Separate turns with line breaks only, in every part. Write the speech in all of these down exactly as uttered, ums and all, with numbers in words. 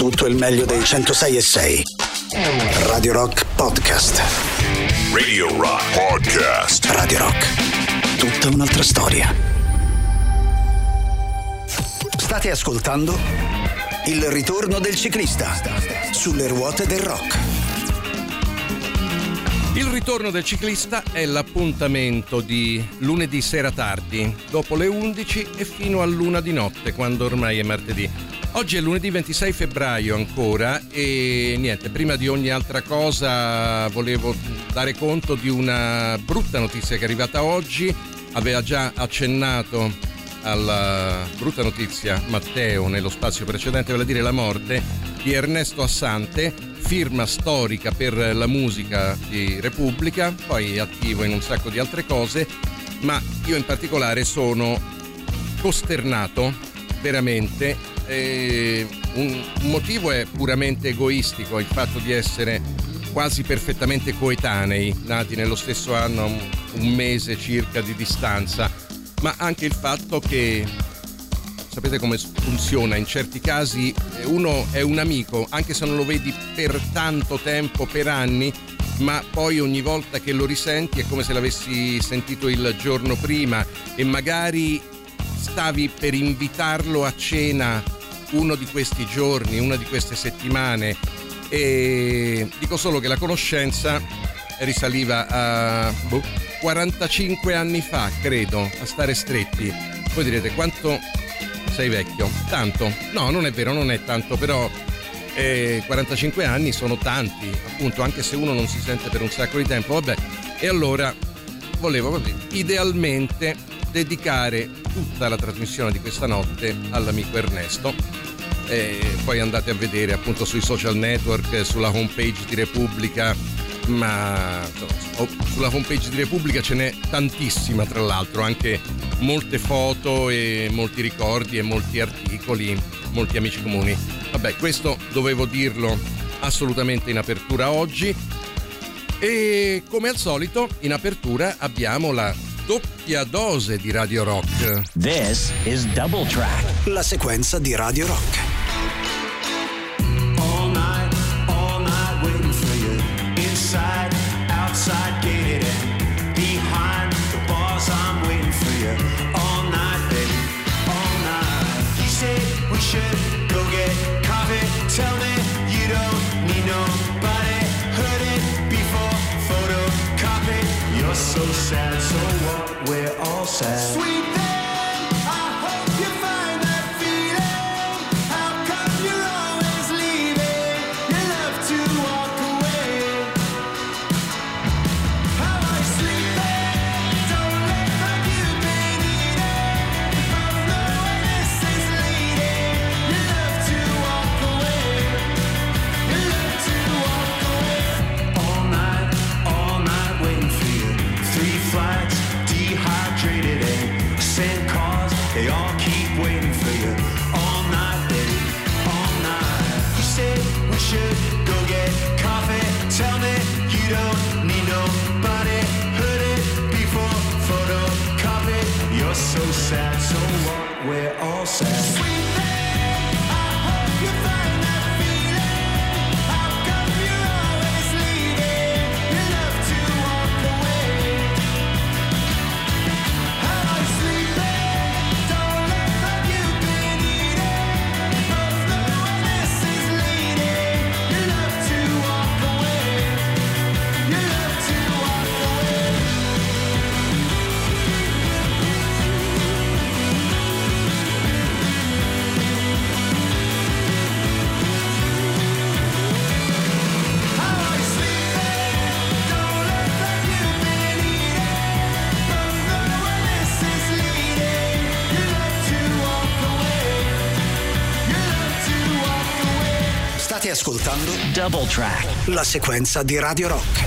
tutto il meglio dei centosei e sei. Radio Rock Podcast.
Radio Rock Podcast.
Radio Rock. Tutta un'altra storia. State ascoltando Il ritorno del ciclista sulle ruote del rock.
Il ritorno del ciclista è l'appuntamento di lunedì sera tardi, dopo le undici e fino all'una di notte, quando ormai è martedì. Oggi è lunedì ventisei febbraio ancora e niente, prima di ogni altra cosa volevo dare conto di una brutta notizia che è arrivata oggi. Aveva già accennato alla brutta notizia Matteo nello spazio precedente, vale a dire la morte di Ernesto Assante, firma storica per la musica di Repubblica, poi attivo in un sacco di altre cose, ma io in particolare sono costernato veramente. E un, un motivo è puramente egoistico, il fatto di essere quasi perfettamente coetanei, nati nello stesso anno, un, un mese circa di distanza, ma anche il fatto che sapete come funziona, in certi casi uno è un amico anche se non lo vedi per tanto tempo, per anni, ma poi ogni volta che lo risenti è come se l'avessi sentito il giorno prima e magari stavi per invitarlo a cena uno di questi giorni, una di queste settimane, e dico solo che la conoscenza risaliva a boh, quarantacinque anni fa, credo, a stare stretti. Voi direte quanto sei vecchio? Tanto? No, non è vero, non è tanto, però eh, quarantacinque anni sono tanti, appunto, anche se uno non si sente per un sacco di tempo. Vabbè, e allora volevo vabbè, idealmente dedicare tutta la trasmissione di questa notte all'amico Ernesto. E poi andate a vedere appunto sui social network, sulla homepage di Repubblica, ma sulla homepage di Repubblica ce n'è tantissima, tra l'altro, anche molte foto e molti ricordi e molti articoli, molti amici comuni. Vabbè, questo dovevo dirlo assolutamente in apertura oggi. E come al solito in apertura abbiamo la doppia dose di Radio Rock.
This is Double Track, la sequenza di Radio Rock.
All night, all night waiting for you. Inside, outside, gated and behind the bars I'm waiting for you. All night, baby, all night. You said we should go get coffee. Tell me you don't need nobody. Heard it before, photocopy. You're so sad, so what? We're all sad. Sweet thing, I hope you find that feeling. How come you're always leaving? You love to walk away. How I sleep there, don't look like you've been eating. You both know where this is leading. You love to walk away. You love to walk away. All night, all night waiting for you. Three flights, dehydrated and sand cars, they all keep waiting for you. All night, baby, all night. You said we should go get coffee. Tell me you don't need nobody. Heard it before, photocopy. You're so sad, so what? We're all sad. Sweet thing, I hope you find that feeling. How come you're always leaving? You love to walk away. How I sleep there, don't look like you've been eating. You both know where this is leading. You love to walk away. You love to walk away. How I sleep there, don't look like you've been eating. Both know where this is leading. You love to walk away. You love to walk away.
State ascoltando
Double Track.
la sequenza di Radio Rock.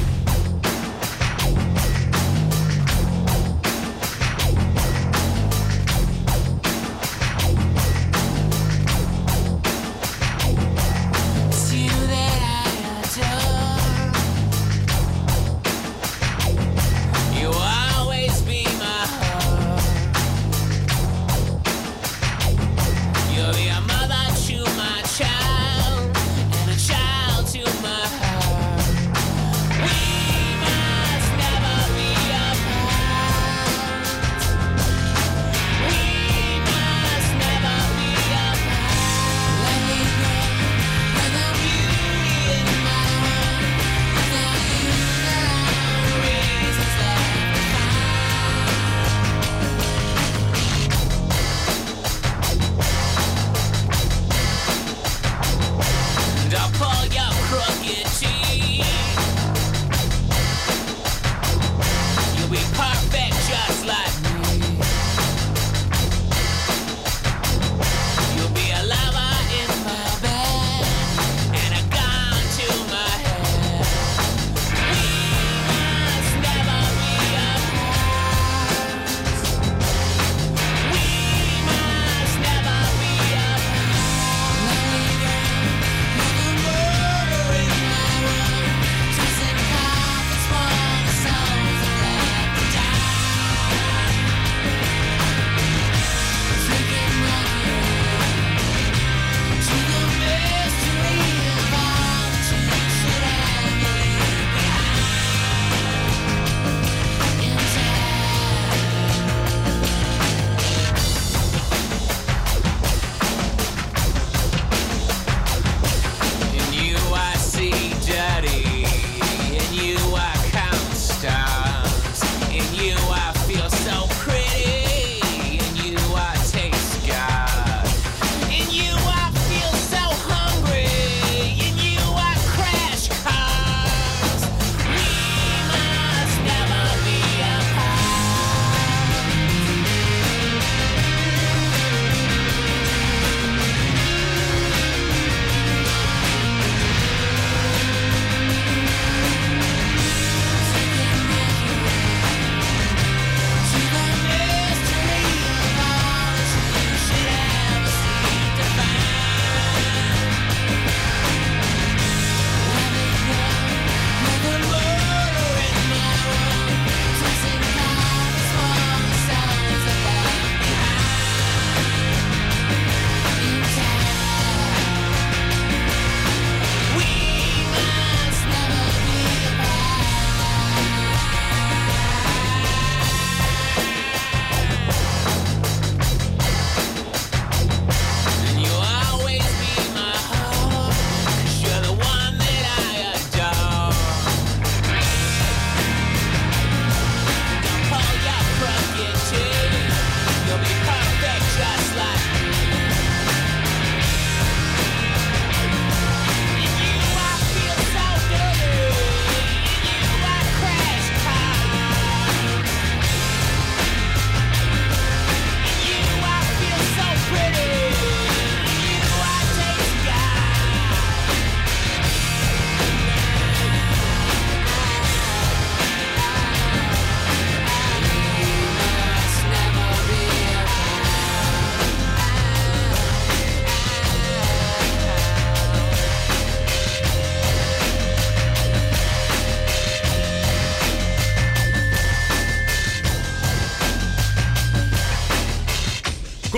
It's you that I adore. You always be my heart. You're the mother to my child.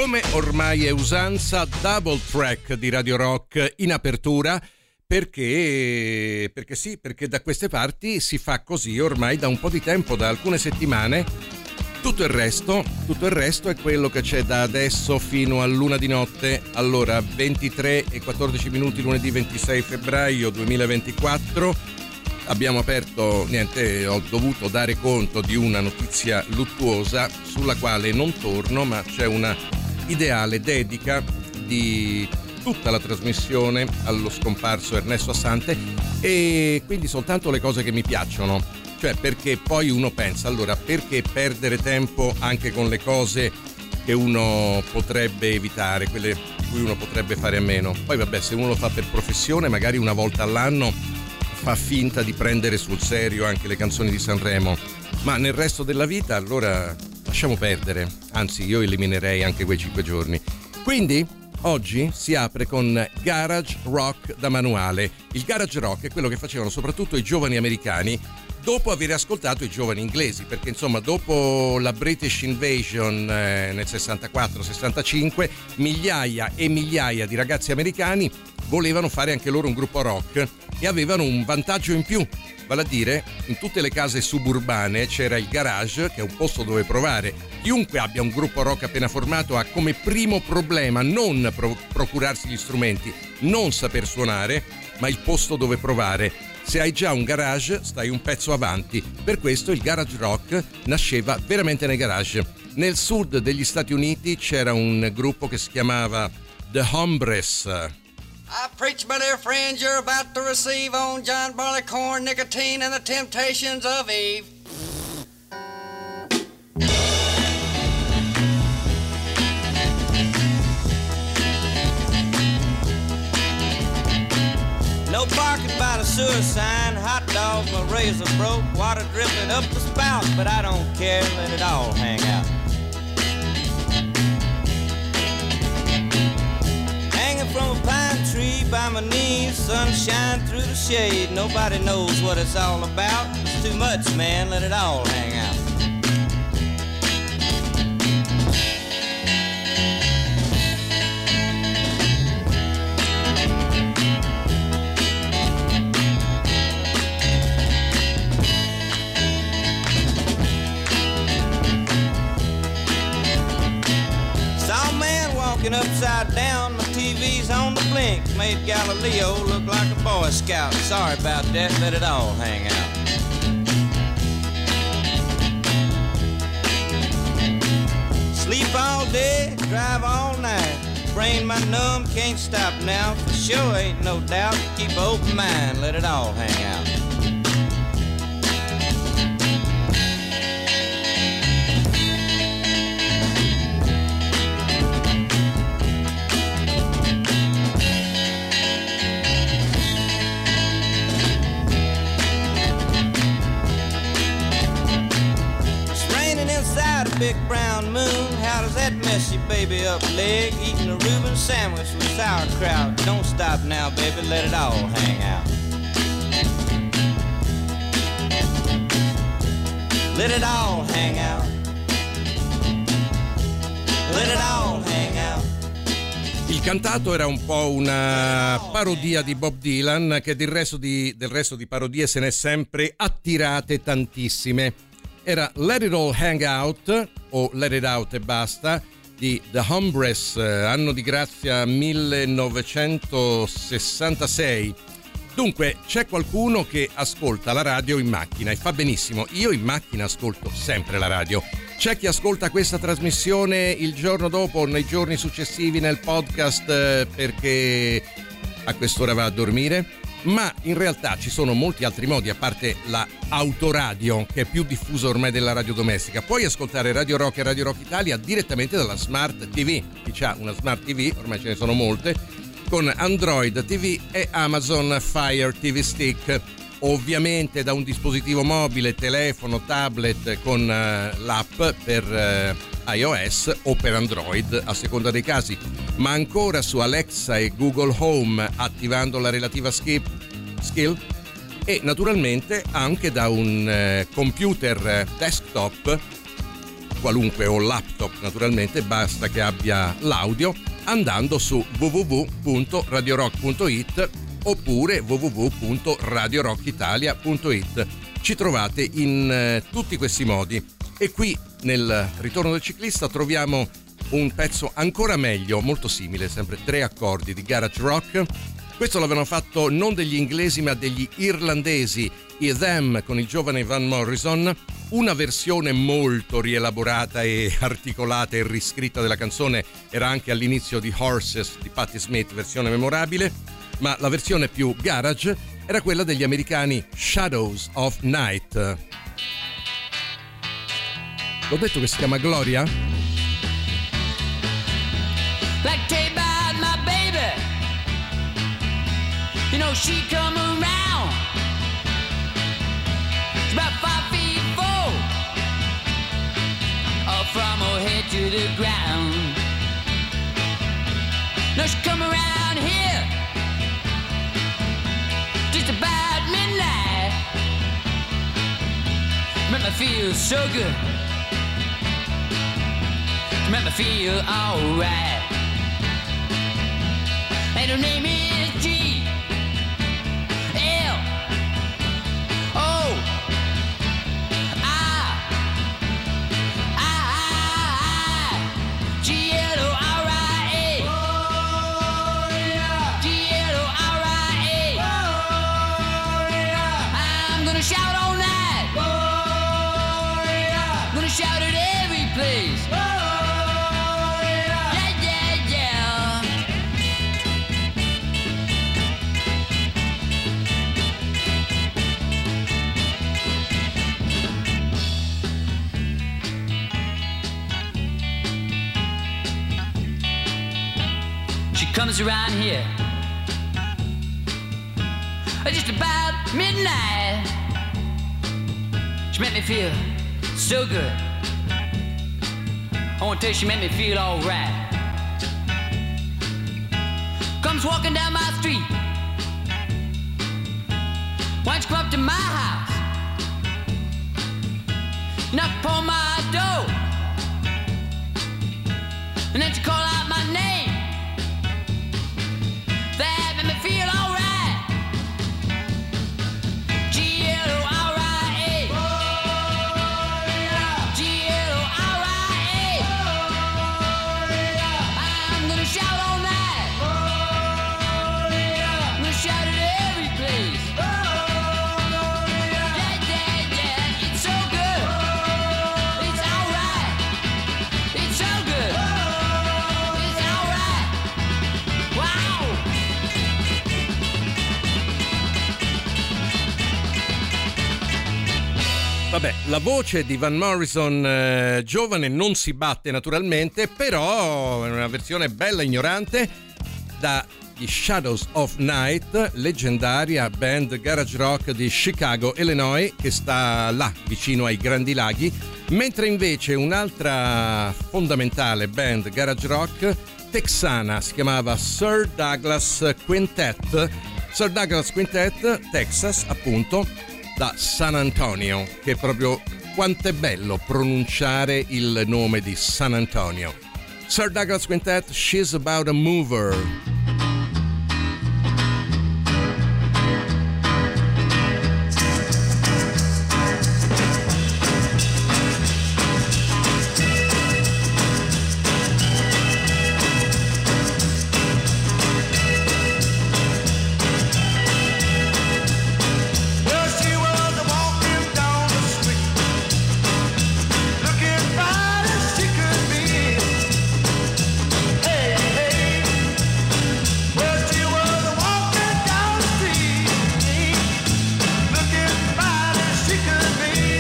Come ormai è usanza, double track di Radio Rock in apertura, perché perché sì, perché da queste parti si fa così ormai da un po' di tempo, da alcune settimane. Tutto il resto, tutto il resto è quello che c'è da adesso fino all'una di notte. Allora, ventitré e quattordici minuti, lunedì ventisei febbraio duemilaventiquattro. Abbiamo aperto, niente, ho dovuto dare conto di una notizia luttuosa sulla quale non torno, ma c'è una ideale dedica di tutta la trasmissione allo scomparso Ernesto Assante, e quindi soltanto le cose che mi piacciono. Cioè, perché poi uno pensa, allora, perché perdere tempo anche con le cose che uno potrebbe evitare, quelle di cui uno potrebbe fare a meno? Poi vabbè, se uno lo fa per professione, magari una volta all'anno fa finta di prendere sul serio anche le canzoni di Sanremo, ma nel resto della vita allora lasciamo perdere, anzi io eliminerei anche quei cinque giorni. Quindi oggi si apre con Garage Rock da manuale. Il Garage Rock è quello che facevano soprattutto i giovani americani dopo aver ascoltato i giovani inglesi, perché insomma dopo la British Invasion eh, nel sessantaquattro sessantacinque migliaia e migliaia di ragazzi americani volevano fare anche loro un gruppo rock e avevano un vantaggio in più, vale a dire in tutte le case suburbane c'era il garage, che è un posto dove provare. Chiunque abbia un gruppo rock appena formato ha come primo problema non pro- procurarsi gli strumenti, non saper suonare, ma il posto dove provare. Se hai già un garage stai un pezzo avanti, per questo il garage rock nasceva veramente nei garage. Nel sud degli Stati Uniti c'era un gruppo che si chiamava The Hombres.
I preach, my dear friends, you're about to receive on John Barleycorn, nicotine, and the temptations of Eve.
No parking by the sewer sign, hot dogs, my razor broke, water dripping up the spout, but I don't care, let it all hang out. Hanging from a pine tree by my knees, sunshine through the shade, nobody knows what it's all about, it's too much, man, let it all hang out. Upside down, my T V's on the blink, made Galileo look like a Boy Scout. Sorry about that, let it all hang out. Sleep all day, drive all night, brain my numb, can't stop now, for sure ain't no doubt, keep an open mind, let it all hang out. Big brown moon, how does that mess your baby up leg? Eating a Reuben sandwich with sauerkraut. Don't stop now, baby, let it all hang out. Let it all hang out. Let it all hang out.
Il cantato era un po' una parodia di Bob Dylan, che del resto di, del resto di parodie se ne è sempre attirate tantissime. Era Let It All Hang Out o Let It Out e basta di The Hombres, anno di grazia millenovecentosessantasei. Dunque c'è qualcuno che ascolta la radio in macchina e fa benissimo. Io in macchina ascolto sempre la radio. C'è chi ascolta questa trasmissione il giorno dopo o nei giorni successivi nel podcast perché a quest'ora va a dormire. Ma in realtà ci sono molti altri modi, a parte la autoradio, che è più diffusa ormai della radio domestica. Puoi ascoltare Radio Rock e Radio Rock Italia direttamente dalla Smart T V. Chi ha una Smart T V, ormai ce ne sono molte, con Android T V e Amazon Fire T V Stick. Ovviamente da un dispositivo mobile, telefono, tablet con uh, l'app per uh, iOS o per Android a seconda dei casi, ma ancora su Alexa e Google Home attivando la relativa skip, skill e naturalmente anche da un uh, computer desktop qualunque o laptop naturalmente, basta che abbia l'audio, andando su w w w punto radio rock punto i t oppure w w w punto radio rock italia punto i t. Ci trovate in eh, tutti questi modi. E qui nel Ritorno del ciclista troviamo un pezzo ancora meglio, molto simile, sempre tre accordi di garage rock. Questo l'avevano fatto non degli inglesi ma degli irlandesi, i Them, con il giovane Van Morrison. Una versione molto rielaborata e articolata e riscritta della canzone era anche all'inizio di Horses di Patti Smith, versione memorabile, ma la versione più garage era quella degli americani Shadows of Night. L'ho detto che si chiama Gloria?
Like tell about my baby, you know she come around. She's about five feet four, up from her head to the ground. Now she come around here just about midnight. Make me feel so good. Make me feel alright. And her name is G L O I I G L O R I A. G L O R I A. I'm gonna shout all night. I'm gonna shout at every place. Comes around here just about midnight. She made me feel so good. I want to tell you, she made me feel alright. Comes walking down my street. Why don't you come up to my house? Knock upon my door, and then she call out my name. That made me feel alright. G L O R I A. G L O R I A. I'm gonna shout all night. I'm gonna shout at every place. Yeah, yeah, yeah, it's so good. It's alright. It's so good. It's alright. Wow.
Vabbè, la voce di Van Morrison eh, giovane non si batte naturalmente, però è una versione bella ignorante dagli Shadows of Night, leggendaria band garage rock di Chicago, Illinois, che sta là vicino ai Grandi Laghi, mentre invece un'altra fondamentale band garage rock texana si chiamava Sir Douglas Quintet. Sir Douglas Quintet, Texas appunto, da San Antonio, che proprio quanto è bello pronunciare il nome di San Antonio. Sir Douglas Quintet, She's About a Mover.
Well, she was walking down the street, looking fine as she could be. Hey, hey. Well, she was walking down the street, looking fine as she could be.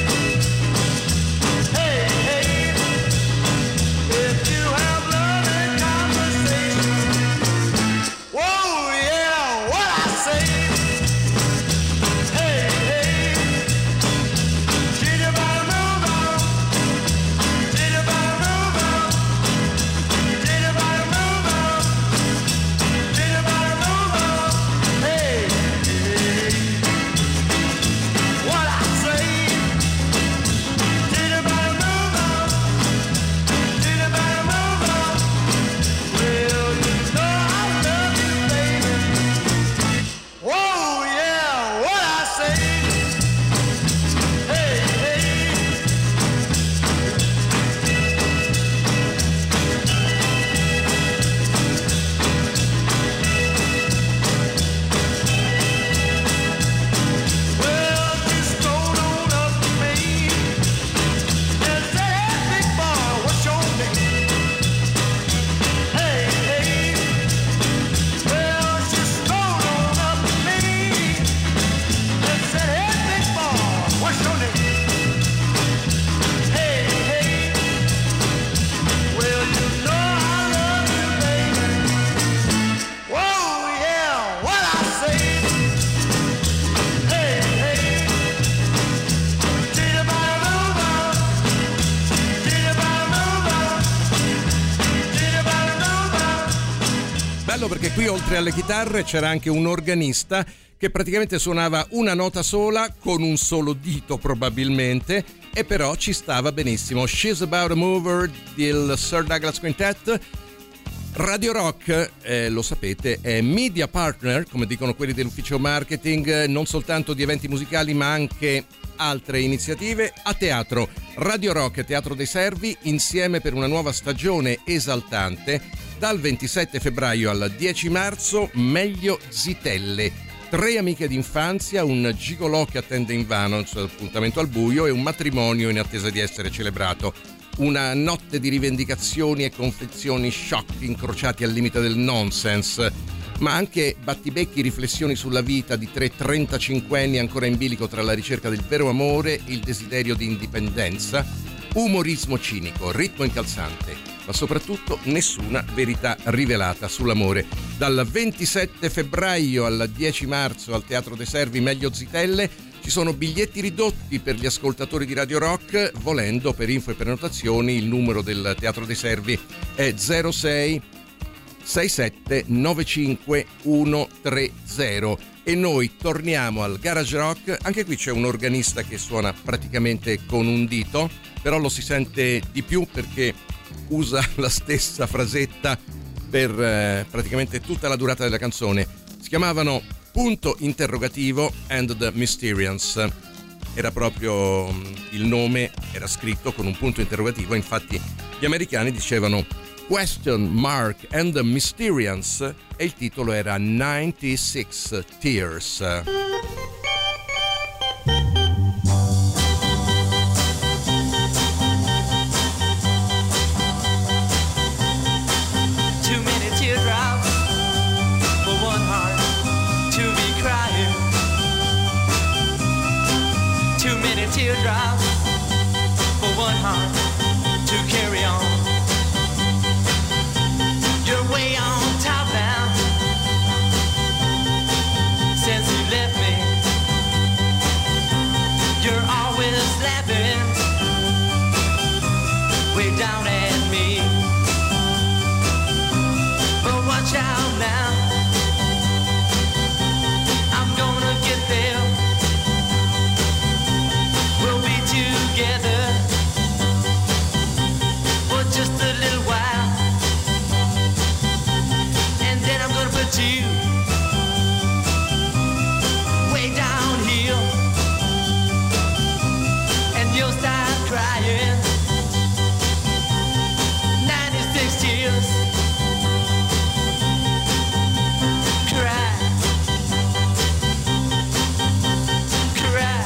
Hey, hey. If you have loving conversation, whoa, yeah, what I say. Hey, hey, she's about to move on. She's about to move on. She's about to move on. She's about to move on. Hey, hey, what I say. She's about to move on.
bello perché qui oltre alle chitarre c'era anche un organista che praticamente suonava una nota sola con un solo dito probabilmente, e però ci stava benissimo. She's About a Mover del Sir Douglas Quintet. Radio Rock, eh, lo sapete, è media partner, come dicono quelli dell'ufficio marketing, non soltanto di eventi musicali ma anche altre iniziative a teatro. Radio Rock e Teatro dei Servi insieme per una nuova stagione esaltante dal ventisette febbraio al dieci marzo. Meglio Zitelle, tre amiche d'infanzia, un gigolò che attende invano il suo appuntamento al buio e un matrimonio in attesa di essere celebrato. Una notte di rivendicazioni e confezioni shock incrociati al limite del nonsense, ma anche battibecchi, riflessioni sulla vita di tre trentacinquenni ancora in bilico tra la ricerca del vero amore, il desiderio di indipendenza, umorismo cinico, ritmo incalzante, ma soprattutto nessuna verità rivelata sull'amore. Dal ventisette febbraio al dieci marzo al Teatro dei Servi, Meglio Zitelle. Ci sono biglietti ridotti per gli ascoltatori di Radio Rock. Volendo, per info e prenotazioni, il numero del Teatro dei Servi è zero sei sei sette nove cinque uno tre zero. E noi torniamo al Garage Rock. Anche qui c'è un organista che suona praticamente con un dito, però lo si sente di più perché usa la stessa frasetta per eh, praticamente tutta la durata della canzone. Si chiamavano Punto interrogativo and the Mysterians. Era proprio il nome, era scritto con un punto interrogativo, infatti gli americani dicevano Question Mark and the Mysterians e il titolo era ninety-six Tears.
Too many teardrops for one heart to be crying. Too many teardrops for one heart to carry on. You're way on top now since you left me. You're always laughing way down at me. But watch out now, I'm gonna get there. We'll be together for just a little while, and then I'm gonna put you way down here, and you'll start crying. ninety-six tears. Cry. Cry.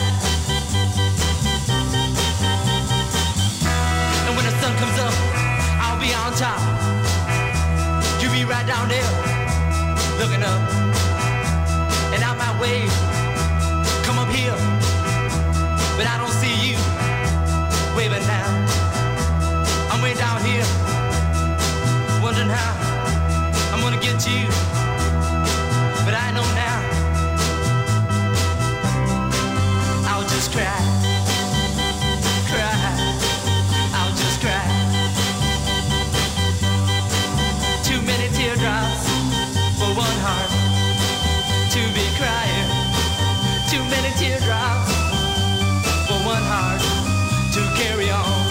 And when the sun comes up, I'll be on top. You be right down there, looking up. And I might wave, come up here, but I don't see you waving now. I'm way down here, wondering how I'm gonna get you, but I know now I'll just cry, cry, I'll just cry. Too many teardrops for one heart to be crying. Too many teardrops for one heart to carry on.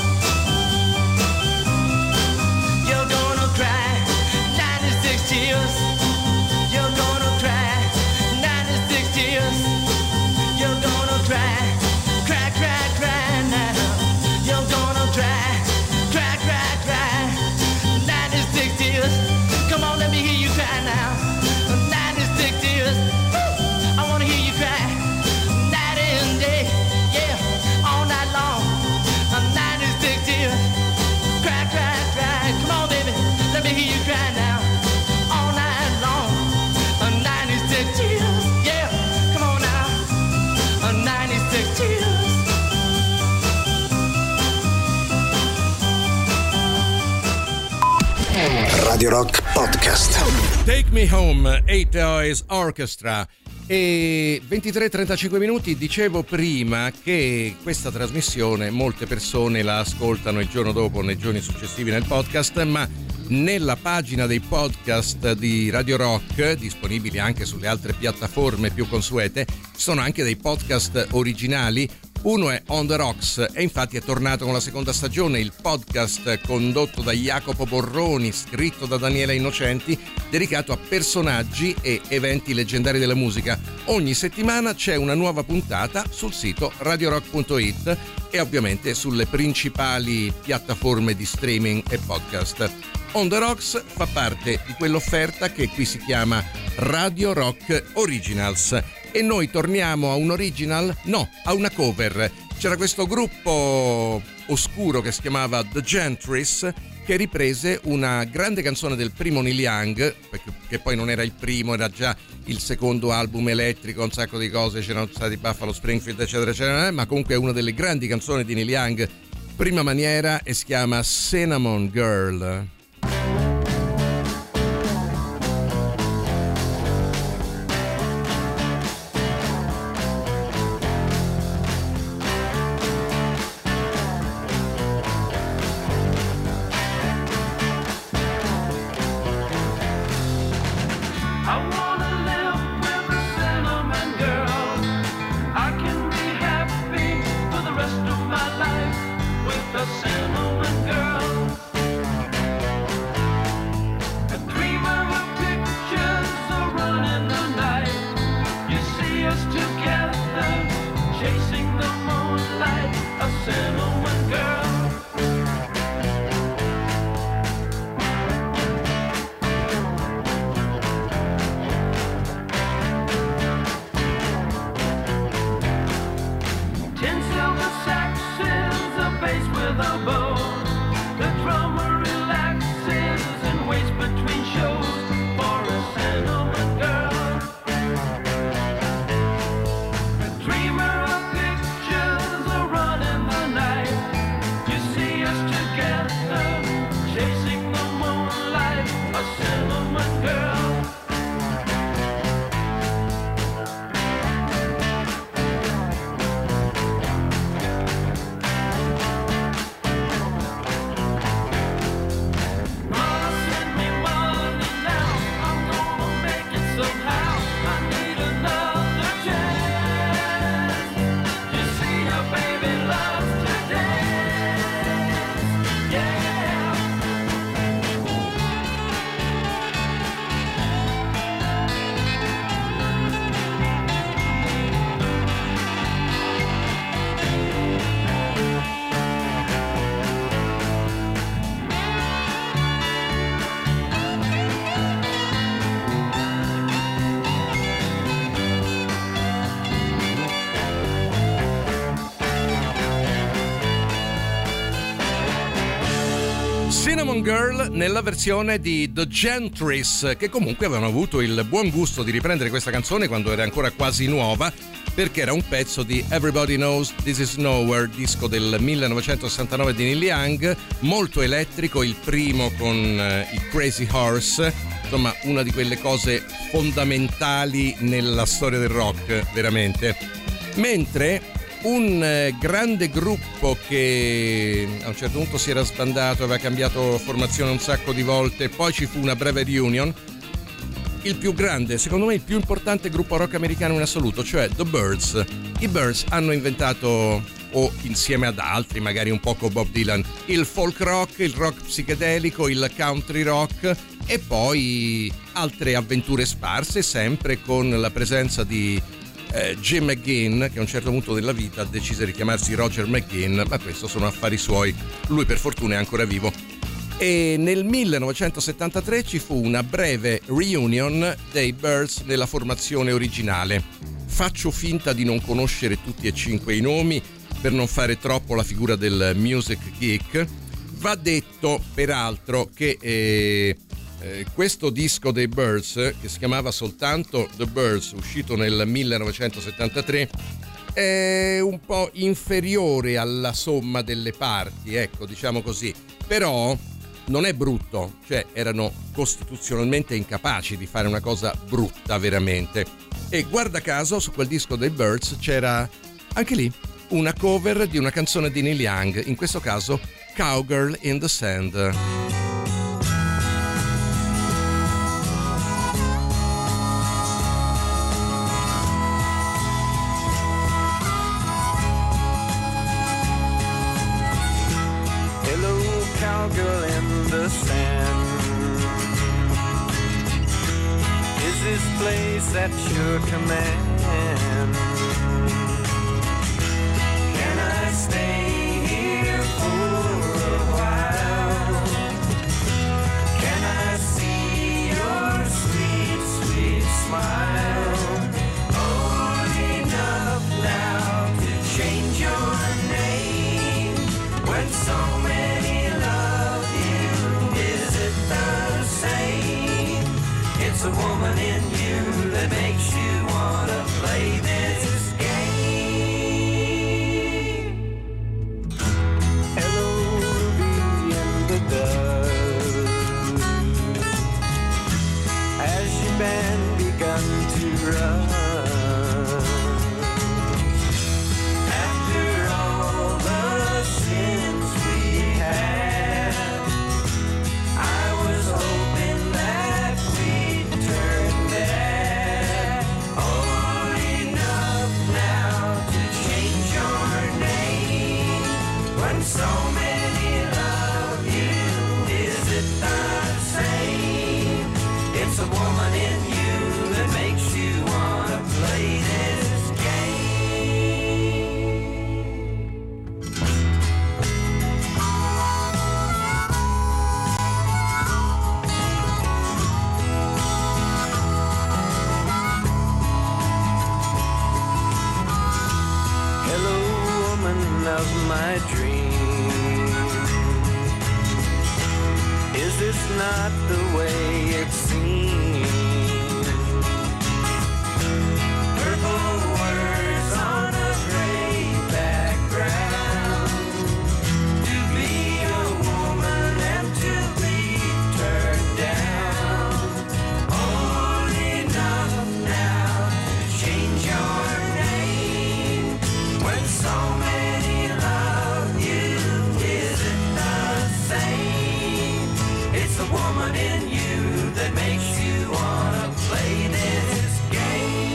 You're gonna cry ninety-six tears. You're gonna cry ninety-six tears. You're gonna cry, cry, cry, cry now. You're gonna cry, cry, cry, cry. ninety-six tears. Come on, let me hear you cry now. ninety-six tears. Woo! I wanna hear you cry. Night and day, yeah, all night long. ninety-six tears. Cry, cry, cry. Come on, baby, let me hear you cry now. All night long. ninety-six tears. Yeah, come on now. ninety-six tears.
Radio Rock Podcast.
Take Me Home, Eight Eyes Orchestra. E ventitré e trentacinque minuti, dicevo prima che questa trasmissione molte persone la ascoltano il giorno dopo, nei giorni successivi nel podcast, ma nella pagina dei podcast di Radio Rock, disponibili anche sulle altre piattaforme più consuete, sono anche dei podcast originali. Uno è On The Rocks e infatti è tornato con la seconda stagione, il podcast condotto da Jacopo Borroni, scritto da Daniela Innocenti, dedicato a personaggi e eventi leggendari della musica. Ogni settimana c'è una nuova puntata sul sito radio rock punto it e ovviamente sulle principali piattaforme di streaming e podcast. On The Rocks fa parte di quell'offerta che qui si chiama Radio Rock Originals. E noi torniamo a un original? No, a una cover. C'era questo gruppo oscuro che si chiamava The Gentries che riprese una grande canzone del primo Neil Young, che poi non era il primo, era già il secondo album elettrico, un sacco di cose, c'erano stati Buffalo Springfield eccetera eccetera, ma comunque è una delle grandi canzoni di Neil Young, prima maniera, e si chiama Cinnamon Girl. Cinnamon Girl nella versione di The Gentries, che comunque avevano avuto il buon gusto di riprendere questa canzone quando era ancora quasi nuova, perché era un pezzo di Everybody Knows This Is Nowhere, disco del millenovecentosessantanove di Neil Young, molto elettrico, il primo con uh, i Crazy Horse, insomma una di quelle cose fondamentali nella storia del rock, veramente. Mentre un eh, grande gruppo che a un certo punto si era sbandato, aveva cambiato formazione un sacco di volte, poi ci fu una breve reunion, il più grande, secondo me il più importante gruppo rock americano in assoluto, cioè The Byrds. I Byrds hanno inventato, o insieme ad altri, magari un poco Bob Dylan, il folk rock, il rock psichedelico, il country rock e poi altre avventure sparse, sempre con la presenza di Eh, Jim McGinn, che a un certo punto della vita decise di chiamarsi Roger McGinn, ma questo sono affari suoi, lui per fortuna è ancora vivo. E nel millenovecentosettantatré ci fu una breve reunion dei Byrds nella formazione originale. Faccio finta di non conoscere tutti e cinque i nomi per non fare troppo la figura del music geek. Va detto peraltro che eh, Eh, questo disco dei Byrds, che si chiamava soltanto The Byrds, uscito nel millenovecentosettantatré, è un po' inferiore alla somma delle parti, ecco, diciamo così, però non è brutto, cioè erano costituzionalmente incapaci di fare una cosa brutta veramente. E guarda caso su quel disco dei Byrds c'era anche lì una cover di una canzone di Neil Young, in questo caso Cowgirl in the Sand.
Hello, cowgirl in the sand. Is this place at your command? Can I stay here for a while? Can I see your sweet, sweet smile? Old enough now to change your name. When so many love you, is it the same? It's a woman in you that makes you wanna play this game. Hello, Ruby in the dust. Has your band begun to run? After all the sins we had, I was hoping that we'd turn back. Old enough now to change your name. When so many love you, is it the same? It's a woman in you that makes you wanna play this game. Hello, woman of my dream. Is this not the way it seems? Purple words on a gray background. To be a woman and to be turned down. Old enough now to change your name. When so many love you, is it the same? It's a woman in you that makes you wanna play this game.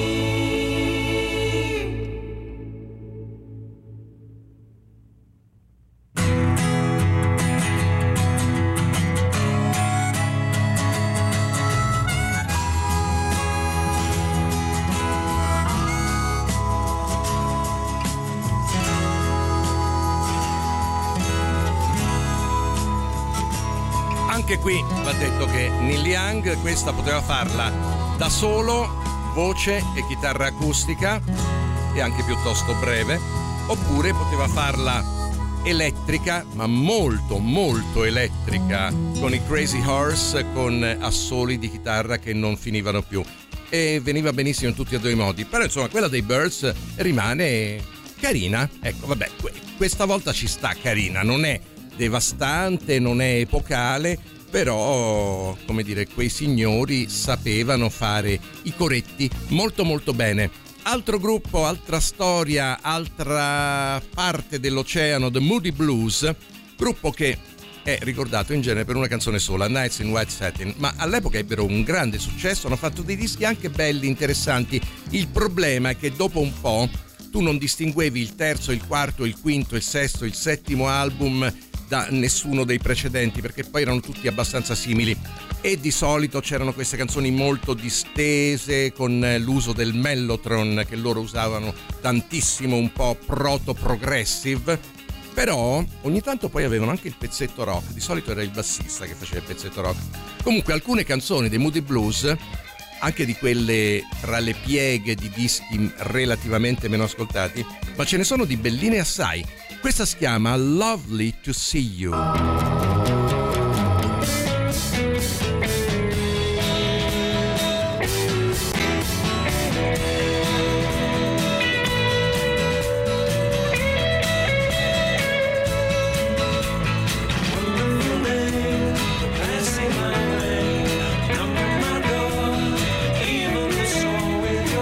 Anche qui va detto che Neil Young questa poteva farla da solo, voce e chitarra acustica, e anche piuttosto breve, oppure poteva farla elettrica, ma molto molto elettrica, con i Crazy Horse, con assoli di chitarra che non finivano più, e veniva benissimo in tutti e due i modi. Però insomma quella dei Byrds rimane carina, ecco, vabbè, questa volta ci sta carina, non è devastante, non è epocale, però, come dire, quei signori sapevano fare i coretti molto molto bene. Altro gruppo, altra storia, altra parte dell'oceano, The Moody Blues, gruppo che è ricordato in genere per una canzone sola, Nights in White Satin, ma all'epoca ebbero un grande successo, hanno fatto dei dischi anche belli, interessanti. Il problema è che dopo un po' tu non distinguevi il terzo, il quarto, il quinto, il sesto, il settimo album da nessuno dei precedenti, perché poi erano tutti abbastanza simili, e di solito c'erano queste canzoni molto distese con l'uso del mellotron che loro usavano tantissimo, un po' proto-progressive, però ogni tanto poi avevano anche il pezzetto rock, di solito era il bassista che faceva il pezzetto rock. Comunque alcune canzoni dei Moody Blues, anche di quelle tra le pieghe di dischi relativamente meno ascoltati, ma ce ne sono di belline assai. Questa si chiama Lovely to See You.
Passing my way, knocking my door, even the song with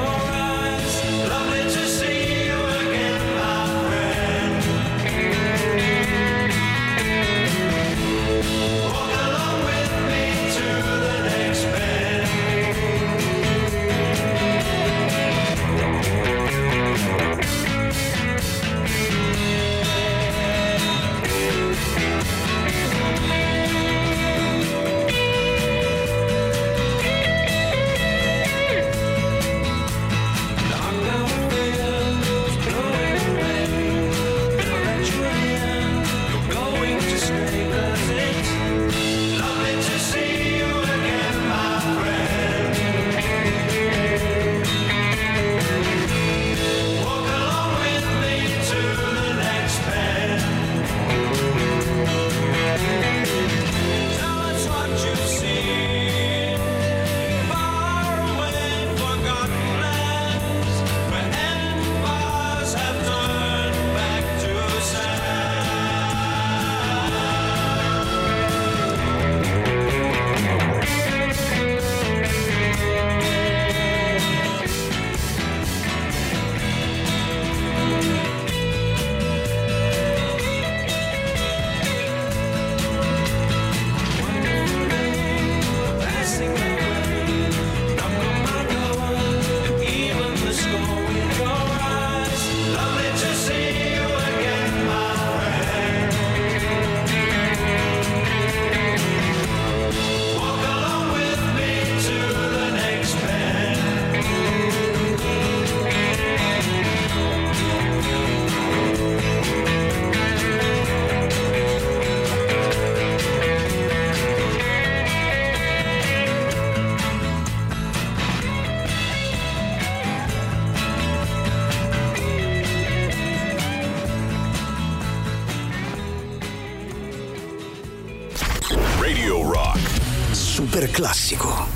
super classico.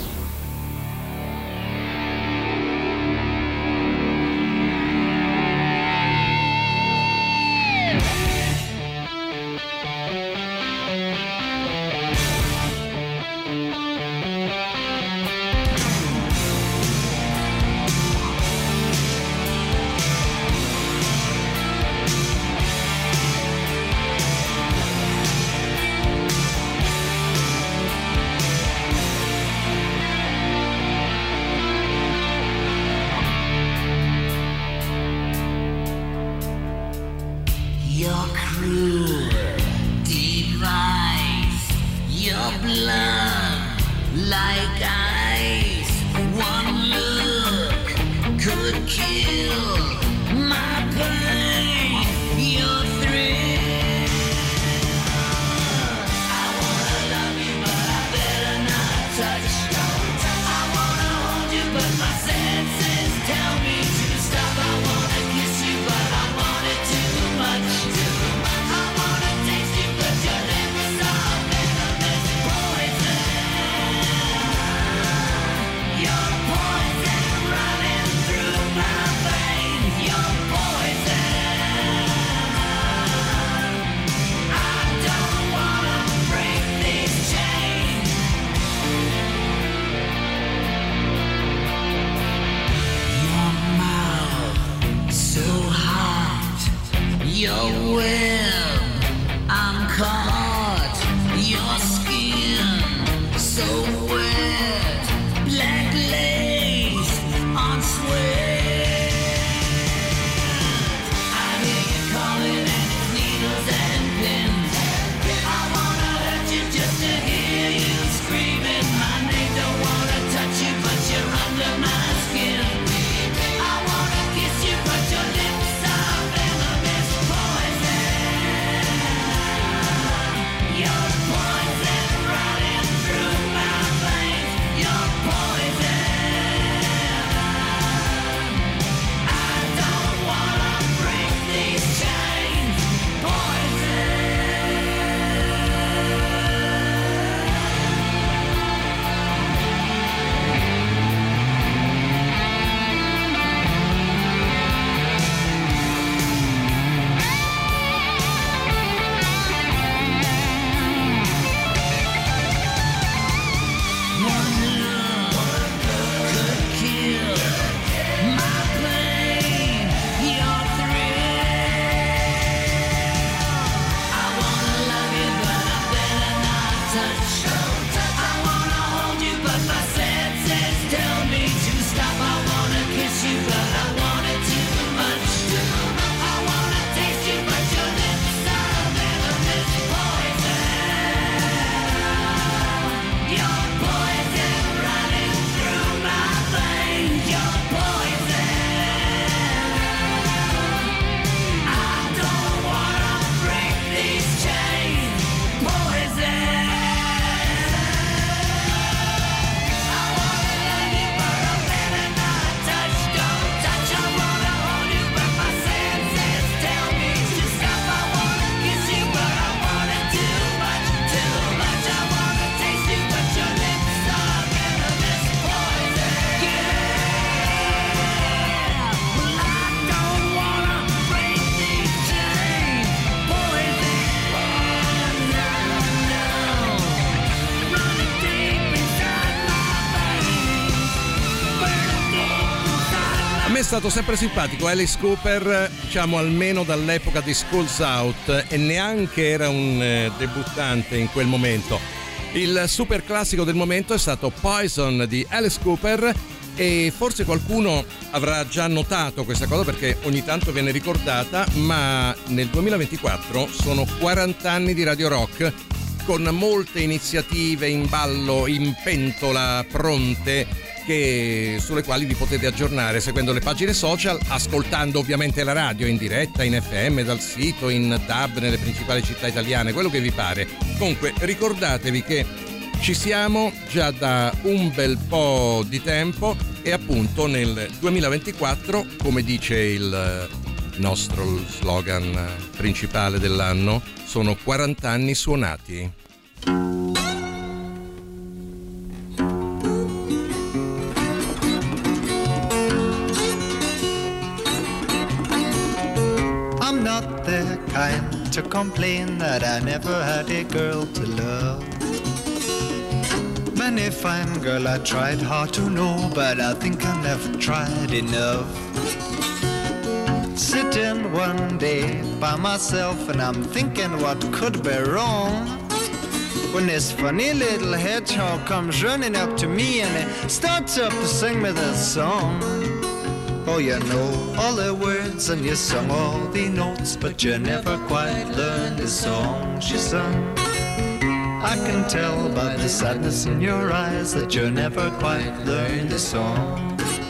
Your cruel device, your blood like ice. One look could kill my pain. Your thrill. I wanna love you, but I better not touch. I wanna hold you, but my senses tell me to stop. I wanna kiss you, but I want it too much. I wanna taste you, but your lips are venomous poison. Your poison running through my veins. Your poison. I don't wanna break these chains. Your mouth so hot. Your web, I'm caught. Your skin so wet. Black lace on sweat. I hear you calling and it's needles and pins. I wanna hurt you just to hear you screaming my name. Don't wanna touch you, but you're under my skin. I wanna kiss you, but your lips are venomous poison. Your poison running through my veins. Your poison. I don't wanna break these chains. Poison. One look could kill my pain. Your thrill. I wanna love you, but I better not touch. I wanna hold you, but my senses tell me to stop. I wanna kiss you, but I want it too much. I wanna taste you, but your lips are venomous poison. Your poison running through my veins. Your poison. I don't wanna break these chains. Poison. I wanna love you, but I better not touch. Don't touch. I wanna hold you, but my senses tell me to stop. I wanna kiss you, but I want it too much, too much. I wanna taste you, but your lips are venomous poison. Yeah. Well, I don't wanna break these chains. Poison. No, no. Running deep inside my veins. Burning deep inside
A me è stato sempre simpatico Alice Cooper, diciamo almeno dall'epoca di Schools Out, e neanche era un eh, debuttante in quel momento. Il super classico del momento è stato Poison di Alice Cooper, e forse qualcuno avrà già notato questa cosa perché ogni tanto viene ricordata, ma nel duemilaventiquattro sono quaranta anni di Radio Rock, con molte iniziative in ballo, in pentola, pronte, che, sulle quali vi potete aggiornare seguendo le pagine social, ascoltando ovviamente la radio in diretta, in F M, dal sito, in D A B, nelle principali città italiane, quello che vi pare. Comunque ricordatevi che ci siamo già da un bel po' di tempo, e appunto nel duemilaventiquattro, come dice il nostro slogan principale dell'anno, sono quaranta anni suonati.
the kind to complain that I never had a girl to love. Many fine girl I tried hard to know, but I think I never tried enough. Sitting one day by myself and I'm thinking what could be wrong, when this funny little hedgehog comes running up to me and he starts up to sing me this song. Oh, you know all the words and you sung all the notes, but you never quite learned the song she sung. I can tell by the sadness in your eyes that you never quite learned the song.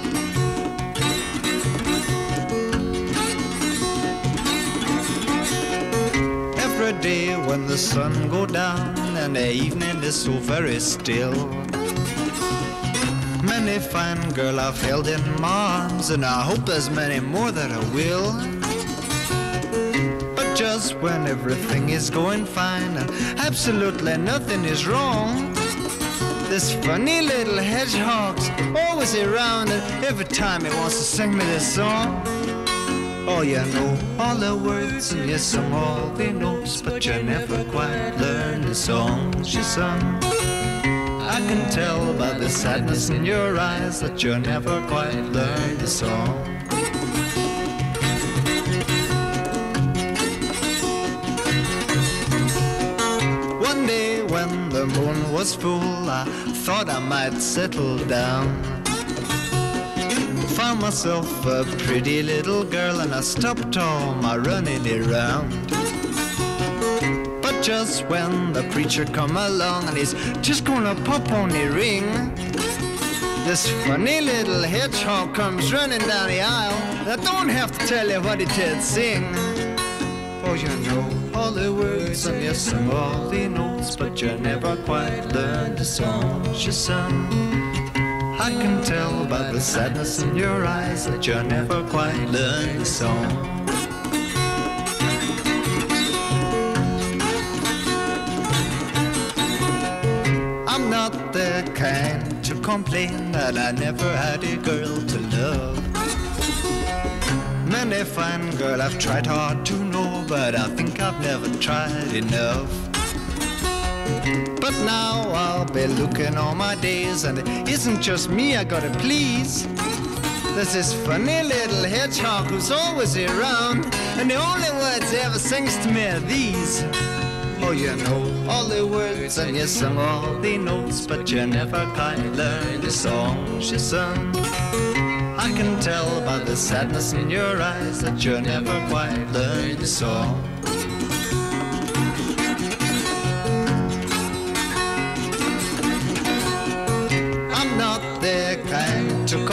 Every day when the sun go down and the evening is so very still, many fine girl I've held in my arms, and I hope there's many more that I will. But just when everything is going fine and absolutely nothing is wrong, this funny little hedgehog's always around, and every time he wants to sing me this song. Oh, you know all the words and you sung all the notes, but you never quite learned the song she sung. I can tell by the sadness in your eyes that you never quite learned the song. One day when the moon was full, I thought I might settle down. Found myself a pretty little girl and I stopped all my running around. But just when the preacher come along and he's just gonna pop on the ring, this funny little hedgehog comes running down the aisle. I don't have to tell you what he did sing. Oh, you know all the words and you sung all the notes, but you never quite learned the song she sung. I can tell by the sadness in your eyes that you never quite learned the song. I'm not the kind to complain that I never had a girl to love. Many fine girl I've tried hard to know, but I think I've never tried enough. But now I'll be looking all my days, and it isn't just me I gotta please. There's this funny little hedgehog who's always around, and the only words he ever sings to me are these. Oh, you know all the words and you sung all the notes, but you never quite learned the song she sung. I can tell by the sadness in your eyes that you never quite learned the song. I'm not the kind to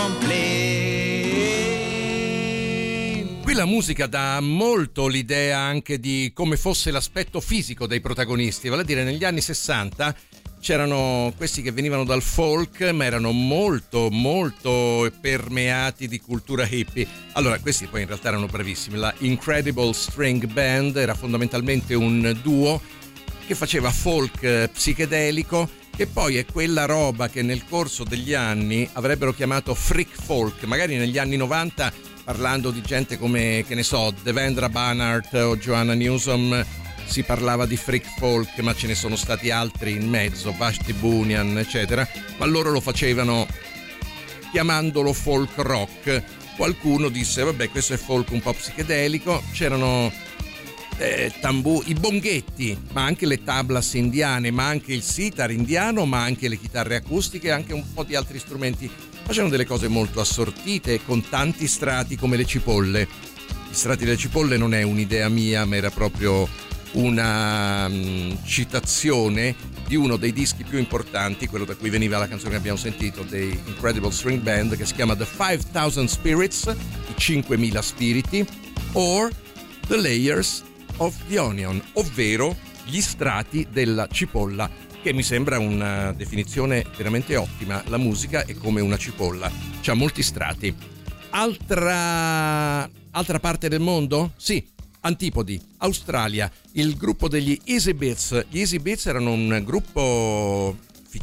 complain.
Qui la musica dà molto l'idea anche di come fosse l'aspetto fisico dei protagonisti, vale a dire negli anni sessanta c'erano questi che venivano dal folk ma erano molto molto permeati di cultura hippie. Allora questi poi in realtà erano bravissimi. La Incredible String Band era fondamentalmente un duo che faceva folk psichedelico, che poi è quella roba che nel corso degli anni avrebbero chiamato freak folk. Magari negli anni novanta, parlando di gente come, che ne so, Devendra Banhart o Joanna Newsom, si parlava di freak folk, ma ce ne sono stati altri in mezzo, Vashti Bunyan eccetera, ma loro lo facevano chiamandolo folk rock. Qualcuno disse vabbè, questo è folk un po' psichedelico. C'erano eh, tambù, i bonghetti, ma anche le tablas indiane, ma anche il sitar indiano, ma anche le chitarre acustiche, anche un po' di altri strumenti. Facevano delle cose molto assortite con tanti strati come le cipolle. Gli strati delle cipolle non è un'idea mia, ma era proprio una um, citazione di uno dei dischi più importanti, quello da cui veniva la canzone che abbiamo sentito, dei Incredible String Band, che si chiama The five thousand Spirits, i cinquemila spiriti, or The Layers of the Onion, ovvero gli strati della cipolla, che mi sembra una definizione veramente ottima. La musica è come una cipolla, c'ha molti strati. Altra altra parte del mondo? Sì, Antipodi, Australia, il gruppo degli Easy Beats. Gli Easy Beats erano un gruppo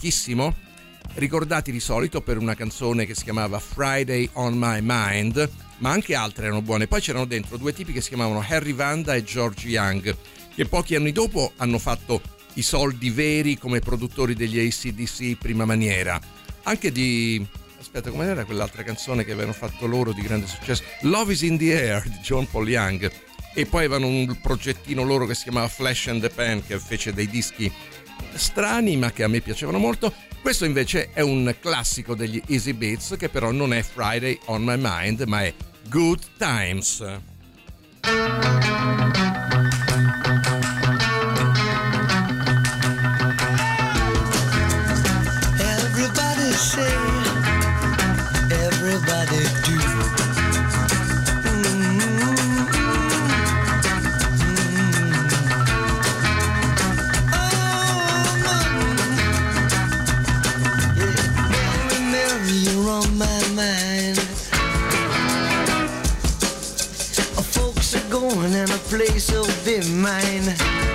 fichissimo, ricordati di solito per una canzone che si chiamava Friday on My Mind, ma anche altre erano buone. Poi c'erano dentro due tipi che si chiamavano Harry Vanda e George Young, che pochi anni dopo hanno fatto i soldi veri come produttori degli A C D C prima maniera, anche di... aspetta, come era quell'altra canzone che avevano fatto loro di grande successo? Love is in the Air di John Paul Young. E poi avevano un progettino loro che si chiamava Flash and the Pan, che fece dei dischi strani ma che a me piacevano molto. Questo invece è un classico degli Easy Beats, che però non è Friday on My Mind, ma è Good Times.
Everybody say, everybody do. Mm-hmm. You're on my mind. Folks are going and a place will be mine.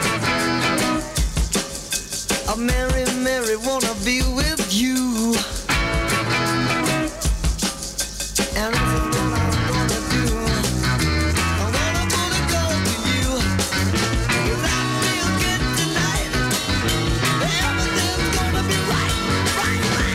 A Mary, Mary, wanna be with you. And this is what I'm gonna do. I wanna, wanna go with you. 'Cause I feel good tonight. Everything's gonna be right, right, right.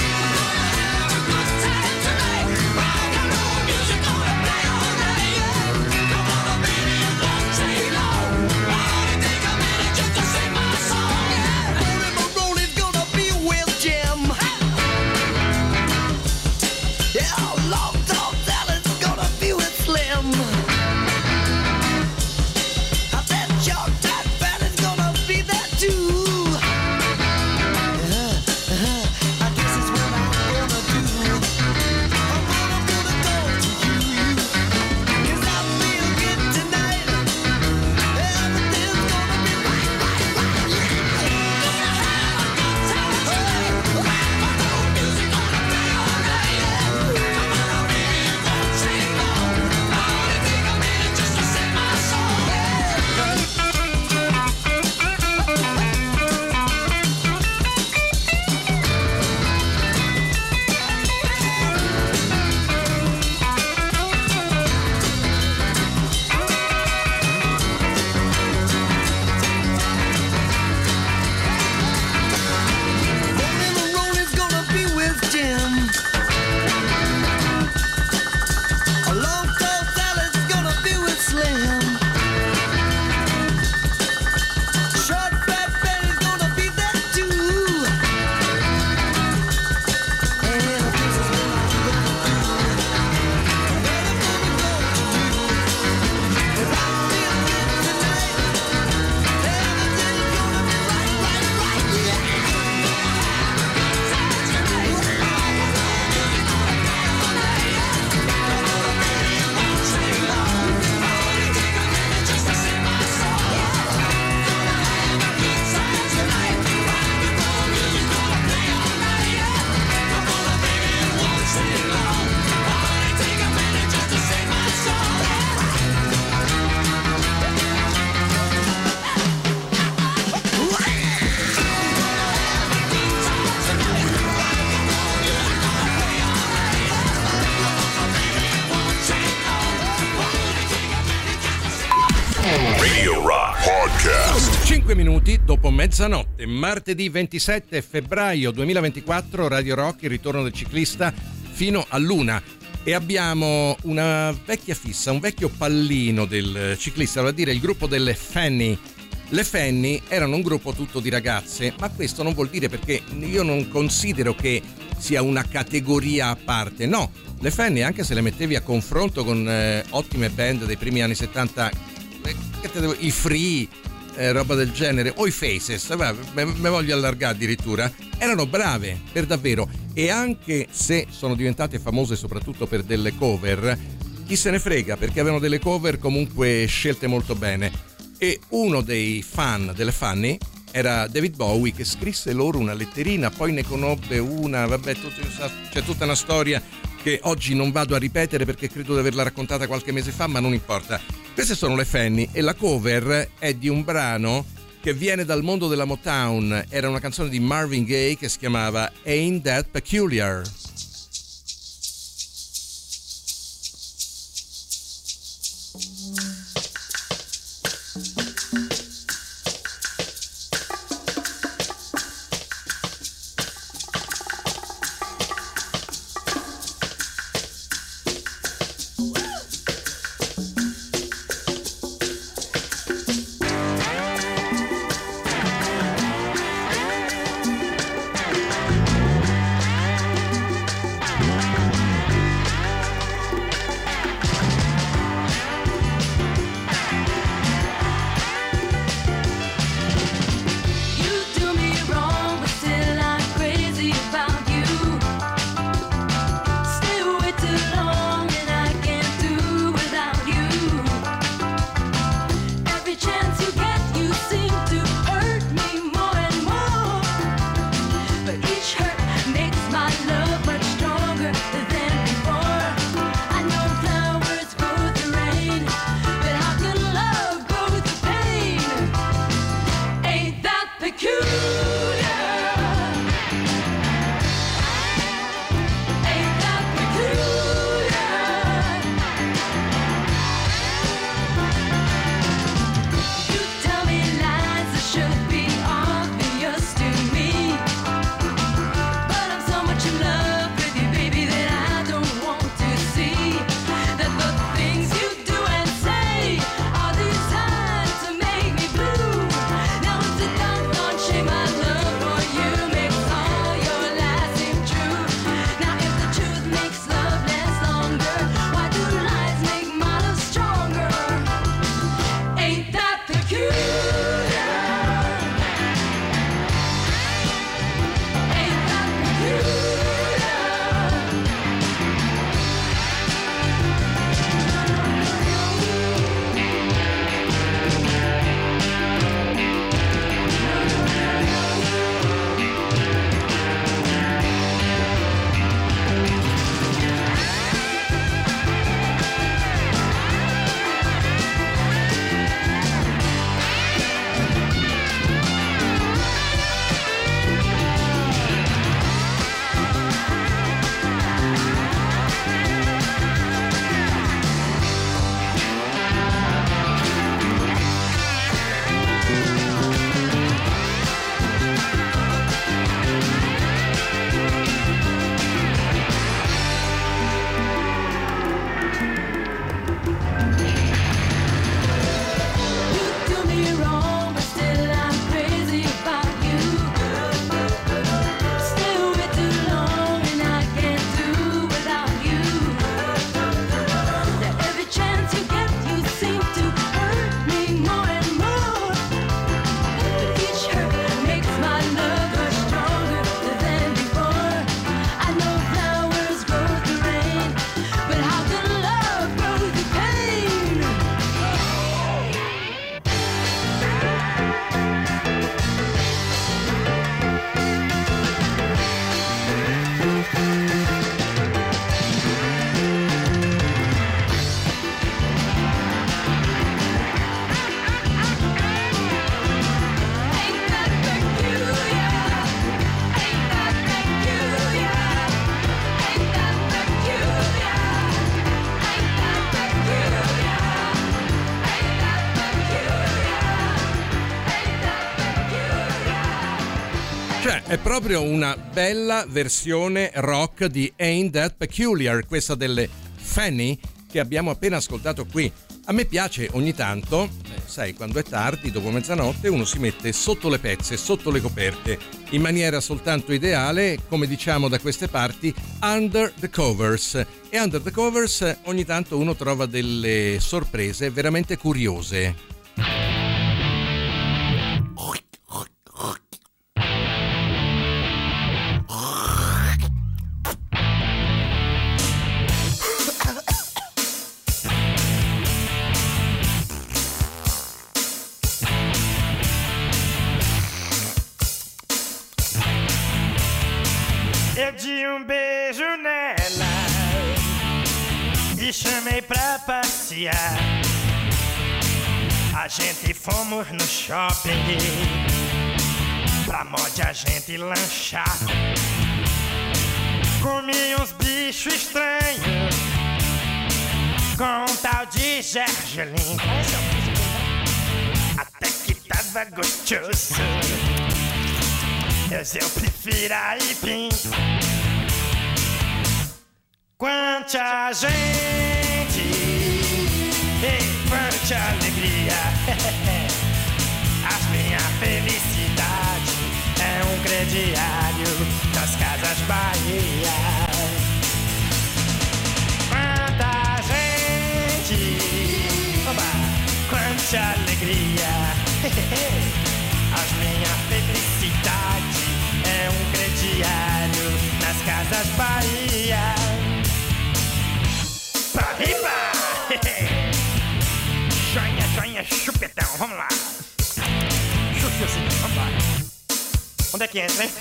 cinque minuti dopo mezzanotte, martedì ventisette febbraio duemilaventiquattro, Radio Rock, il ritorno del ciclista fino all'una. E abbiamo una vecchia fissa, un vecchio pallino del ciclista, vale a dire il gruppo delle Fanny. Le Fanny erano un gruppo tutto di ragazze, ma questo non vuol dire, perché io non considero che sia una categoria a parte, no. Le Fanny, anche se le mettevi a confronto con eh, ottime band dei primi anni settanta, eh, che te devo, i Free, eh, roba del genere, o i Faces, me, me voglio allargare addirittura, erano brave per davvero. E anche se sono diventate famose soprattutto per delle cover, chi se ne frega, perché avevano delle cover comunque scelte molto bene. E uno dei fan delle Fanny era David Bowie, che scrisse loro una letterina, poi ne conobbe una, vabbè, tutto, c'è tutta una storia che oggi non vado a ripetere perché credo di averla raccontata qualche mese fa, ma non importa. Queste sono le Fanny e la cover è di un brano che viene dal mondo della Motown. Era una canzone di Marvin Gaye che si chiamava Ain't That Peculiar. Cioè, è proprio una bella versione rock di Ain't That Peculiar, questa delle Fanny che abbiamo appena ascoltato qui. A me piace ogni tanto, eh, sai, quando è tardi, dopo mezzanotte, uno si mette sotto le pezze, sotto le coperte, in maniera soltanto ideale, come diciamo da queste parti, under the covers. E under the covers ogni tanto uno trova delle sorprese veramente curiose.
Eu de um beijo nela e chamei pra passear. A gente fomos no shopping pra mod a gente lanchar. Comi uns bichos estranhos com um tal de gergelim. Até que tava gostoso. Mas eu prefiro aipim. Quanta gente e quanta alegria. A minha felicidade é um crediário das Casas Bahia. Quanta gente, oba, quanta alegria. A minha felicidade é um crediário nas Casas Bahia. Pra riba! Joinha, joinha, chupetão, vamos lá. Chuchuzinho, vamos lá. Onde é que entra, hein?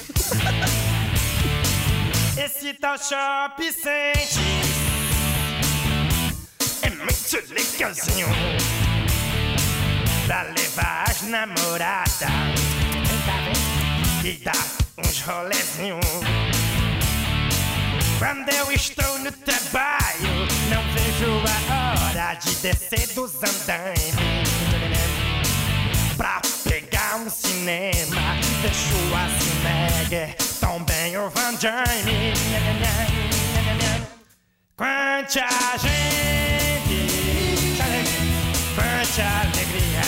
Esse tal Shopping Center é muito legalzinho pra levar as namoradas e dar uns rolezinhos. Quando eu estou no trabalho, não vejo a hora de descer dos andaimes pra pegar um cinema. Deixo a Cinegger, também o Van Damme. Quanta gente, quanta alegria.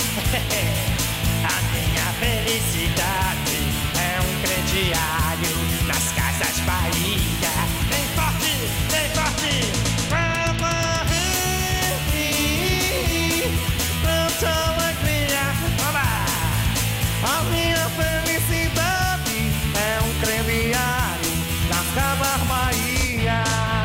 A minha felicidade é um crediário nas Casas Bahia. Vem forte, vem forte. Quanta gente, quanta alegria. Oba! A minha felicidade é um crediário nas Casas Bahia.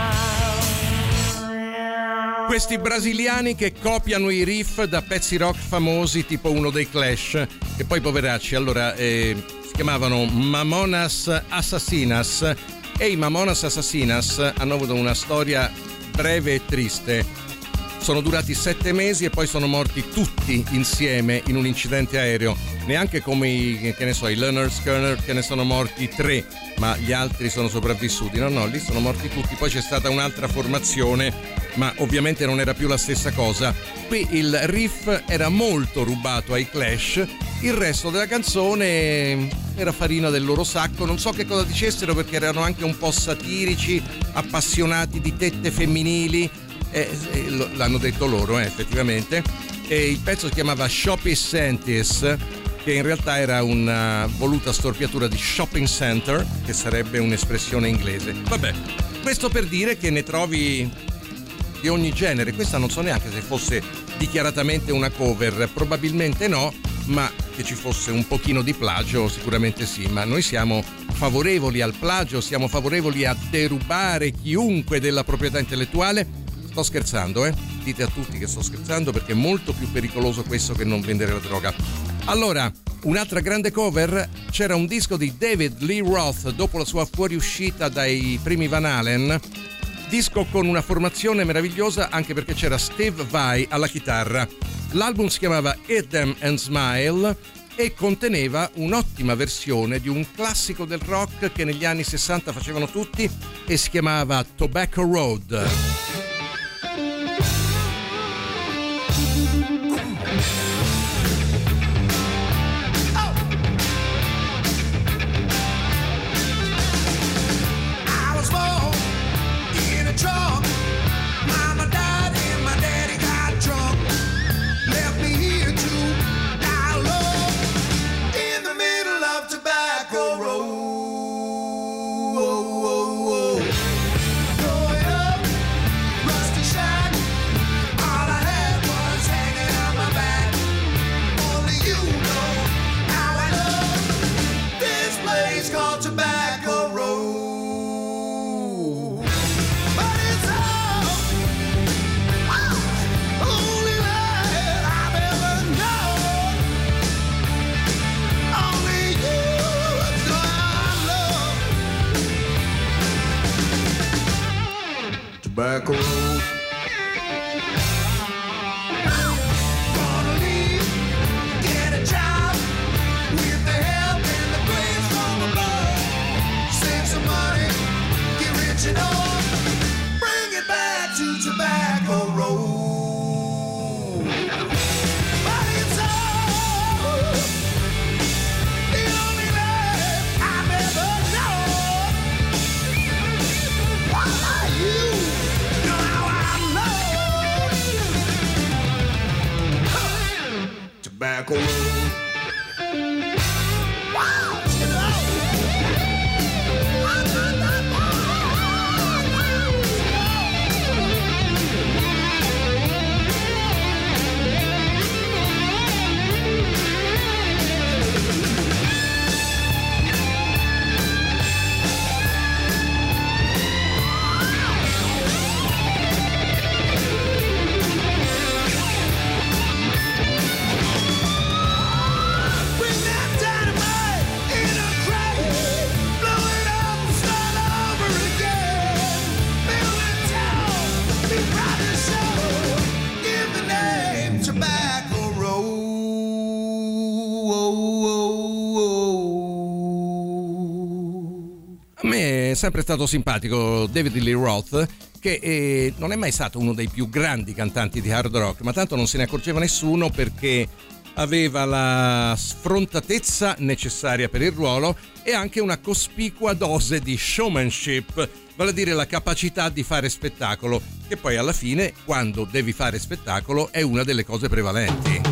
Questi brasiliani che copiano i riff da pezzi rock famosi tipo uno dei Clash, e poi poveracci, allora eh, si chiamavano Mamonas Assassinas, e i Mamonas Assassinas hanno avuto una storia breve e triste. Sono durati sette mesi e poi sono morti tutti insieme in un incidente aereo. Neanche come i, che ne so, i Leonard Skinner, che ne sono morti tre, ma gli altri sono sopravvissuti. No, no, lì sono morti tutti. Poi c'è stata un'altra formazione, ma ovviamente non era più la stessa cosa. Qui il riff era molto rubato ai Clash, il resto della canzone era farina del loro sacco. Non so che cosa dicessero, perché erano anche un po' satirici, appassionati di tette femminili. Eh, l'hanno detto loro, eh, effettivamente. E il pezzo si chiamava Shopping Center, che in realtà era una voluta storpiatura di shopping center, che sarebbe un'espressione inglese. Vabbè, questo per dire che ne trovi di ogni genere. Questa non so neanche se fosse dichiaratamente una cover, probabilmente no, ma che ci fosse un pochino di plagio sicuramente sì. Ma noi siamo favorevoli al plagio, siamo favorevoli a derubare chiunque della proprietà intellettuale. Sto scherzando, eh? Dite a tutti che sto scherzando, perché è molto più pericoloso questo che non vendere la droga. Allora, un'altra grande cover, c'era un disco di David Lee Roth dopo la sua fuoriuscita dai primi Van Halen, disco con una formazione meravigliosa anche perché c'era Steve Vai alla chitarra. L'album si chiamava Eat Them and Smile e conteneva un'ottima versione di un classico del rock che negli anni sessanta facevano tutti e si chiamava Tobacco Road.
Tobacco Road. Gonna leave, get a job with the help and the grace from above. Save some money, get rich and all. Bring it back to Tobacco Road.
Tobacco Road.
A me è sempre stato simpatico David Lee Roth, che eh, non è mai stato uno dei più grandi cantanti di hard rock, ma tanto non se ne accorgeva nessuno perché aveva la sfrontatezza necessaria per il ruolo e anche una cospicua dose di showmanship, vale a dire la capacità di fare spettacolo, che poi alla fine, quando devi fare spettacolo, è una delle cose prevalenti.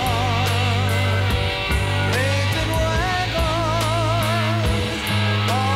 All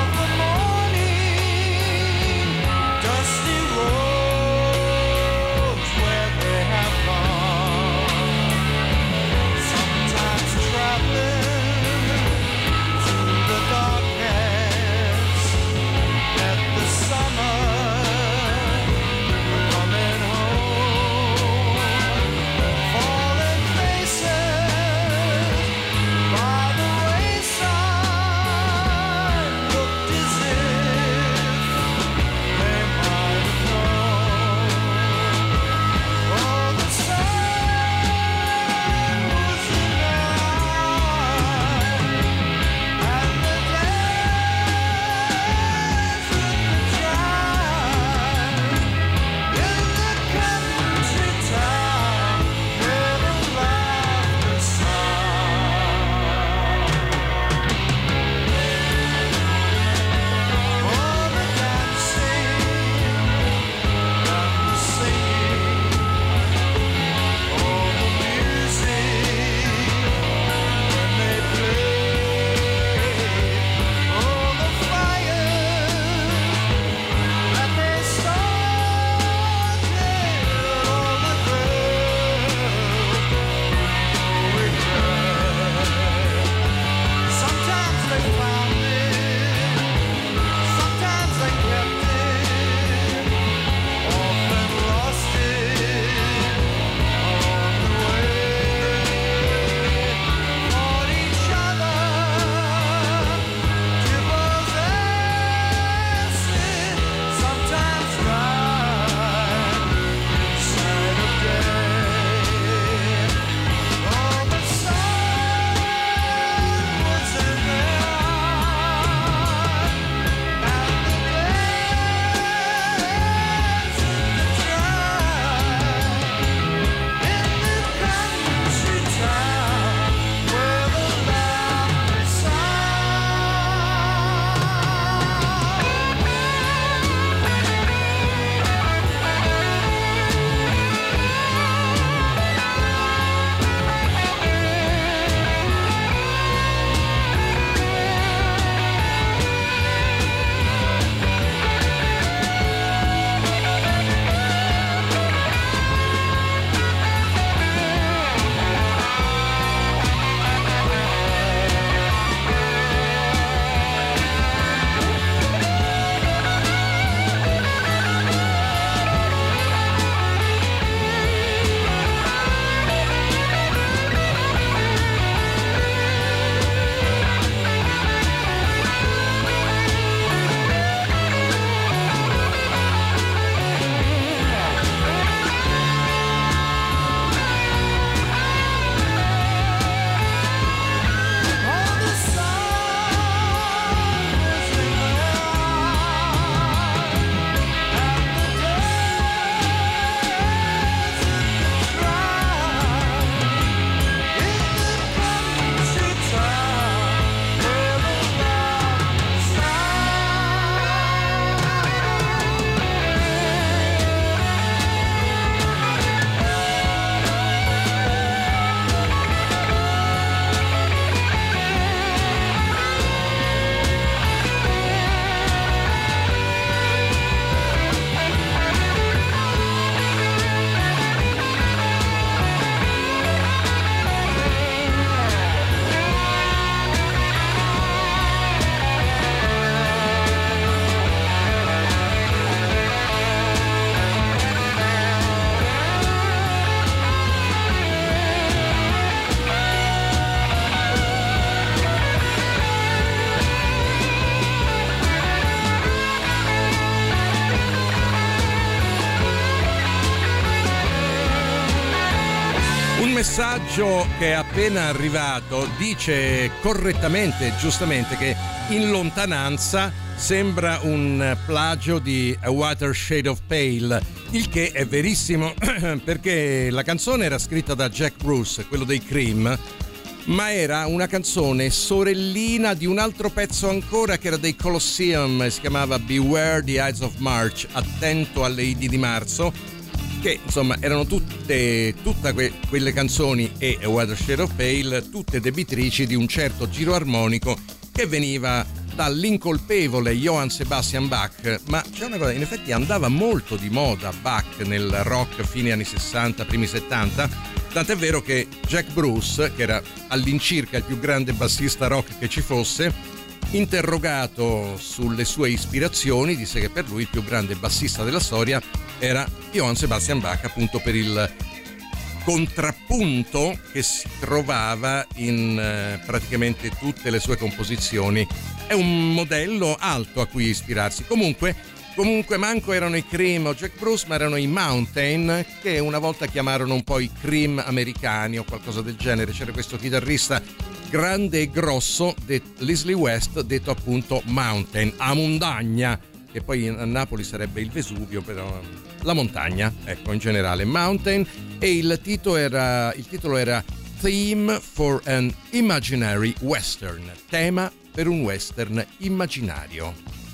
messaggio che è appena arrivato dice correttamente, giustamente, che in lontananza sembra un plagio di A Whiter Shade of Pale, il che è verissimo perché la canzone era scritta da Jack Bruce, quello dei Cream, ma era una canzone sorellina di un altro pezzo ancora che era dei Colosseum, si chiamava Beware the Ides of March, attento alle Idi di marzo, che insomma erano tutte tutte que- quelle canzoni e A Whiter Shade of Pale, tutte debitrici di un certo giro armonico che veniva dall'incolpevole Johann Sebastian Bach. Ma c'è una cosa, in effetti andava molto di moda Bach nel rock fine anni sessanta, primi settanta, tant'è vero che Jack Bruce, che era all'incirca il più grande bassista rock che ci fosse, interrogato sulle sue ispirazioni, disse che per lui il più grande bassista della storia era Johann Sebastian Bach, appunto per il contrappunto che si trovava in eh, praticamente tutte le sue composizioni. È un modello alto a cui ispirarsi. Comunque, comunque manco erano i Cream o Jack Bruce, ma erano i Mountain, che una volta chiamarono un po' i Cream americani o qualcosa del genere. C'era questo chitarrista grande e grosso, det- Leslie West, detto appunto Mountain, a montagna, che poi a Napoli sarebbe il Vesuvio, però la montagna, ecco, in generale Mountain. E il titolo era, il titolo era Theme for an Imaginary Western, tema per un western immaginario.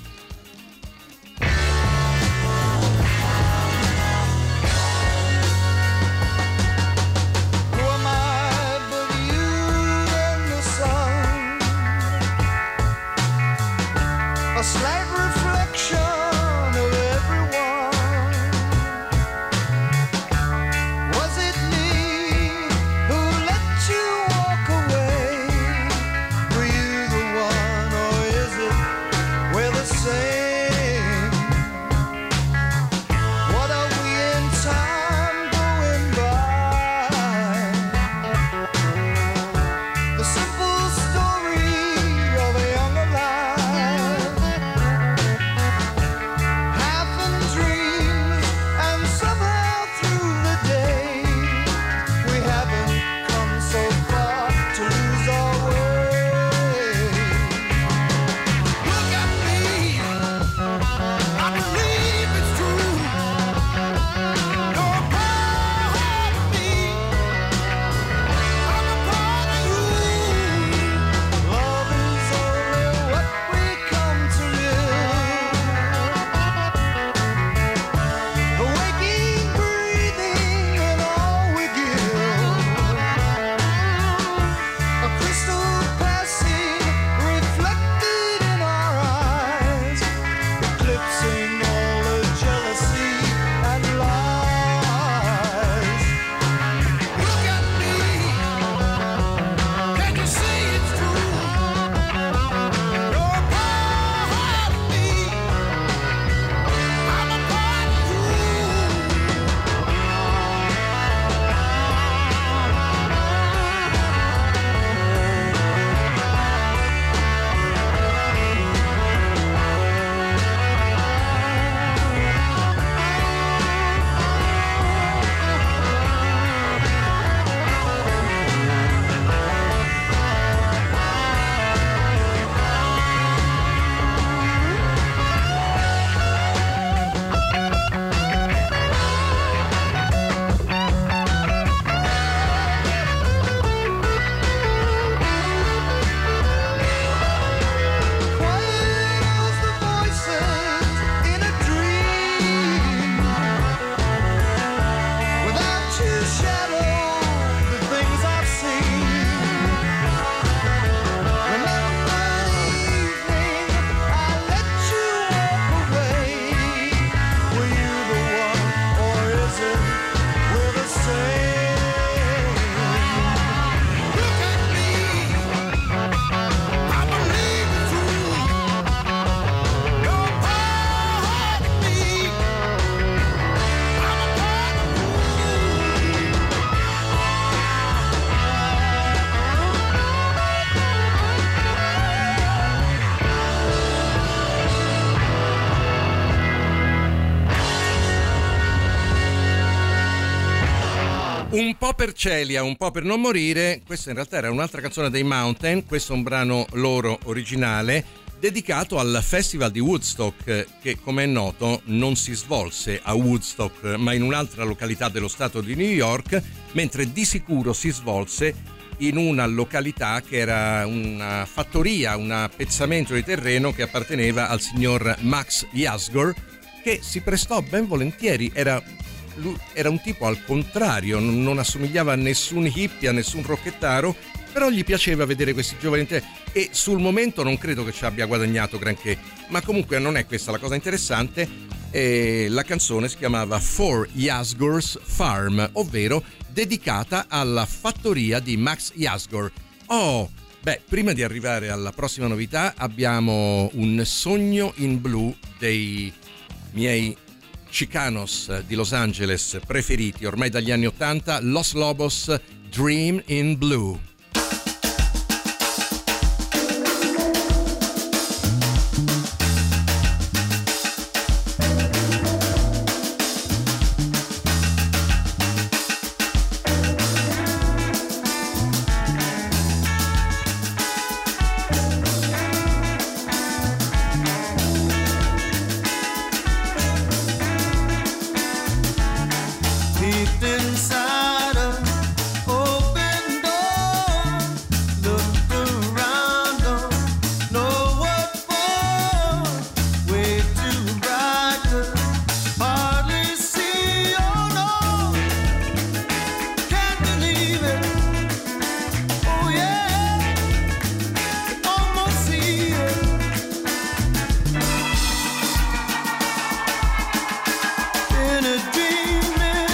Who am I but you and the sun? A slight reflection of everyone. Was it me who let you walk away? Were you the one, or is it where the
Un po' per Celia, un po' per non morire. Questa in realtà era un'altra canzone dei Mountain. Questo è un brano loro originale dedicato al Festival di Woodstock, che come è noto non si svolse a Woodstock ma in un'altra località dello stato di New York, mentre di sicuro si svolse in una località che era una fattoria, un appezzamento di terreno che apparteneva al signor Max Yasgur, che si prestò ben volentieri. Era Lui era un tipo al contrario, non assomigliava a nessun hippie, a nessun rocchettaro, però gli piaceva vedere questi giovani e sul momento non credo che ci abbia guadagnato granché, ma comunque non è questa la cosa interessante. E la canzone si chiamava For Yasgur's Farm, ovvero dedicata alla fattoria di Max Yasgur. Oh, beh, prima di arrivare alla prossima novità abbiamo un sogno in blu dei miei Chicanos di Los Angeles preferiti ormai dagli anni ottanta, Los Lobos, Dream in Blue.
Deep inside of open door, look around, don't know what for. Way too bright to hardly see. Oh no, can't believe it. Oh yeah, almost see it. In a dream.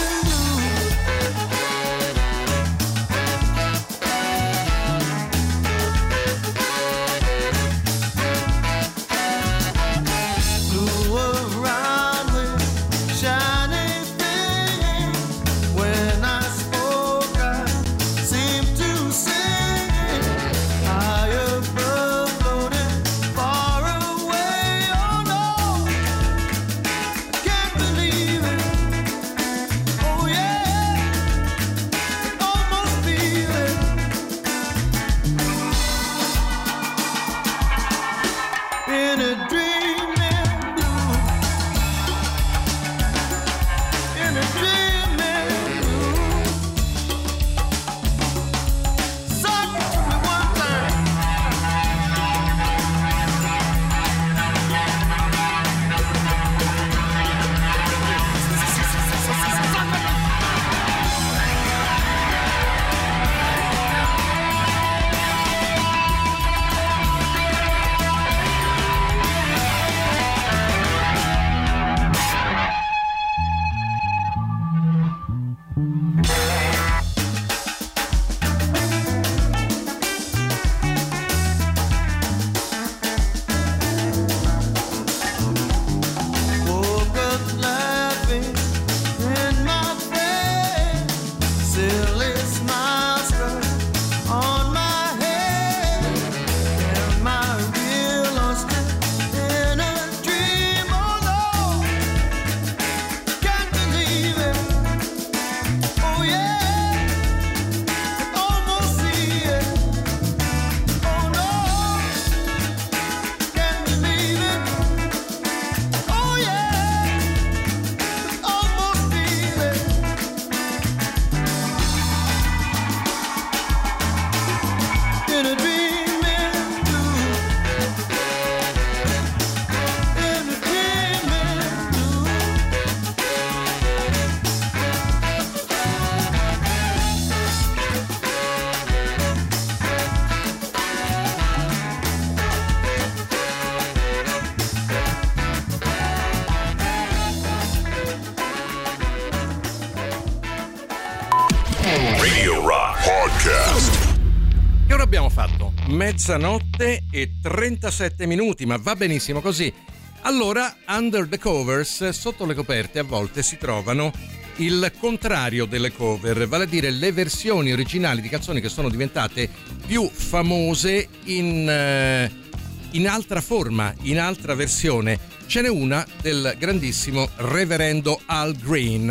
Radio Rock Podcast.
Che ora abbiamo fatto? Mezzanotte e trentasette minuti, ma va benissimo così. Allora, under the covers, sotto le coperte a volte si trovano il contrario delle cover, vale a dire le versioni originali di canzoni che sono diventate più famose in, eh, in altra forma, in altra versione. Ce n'è una del grandissimo reverendo Al Green.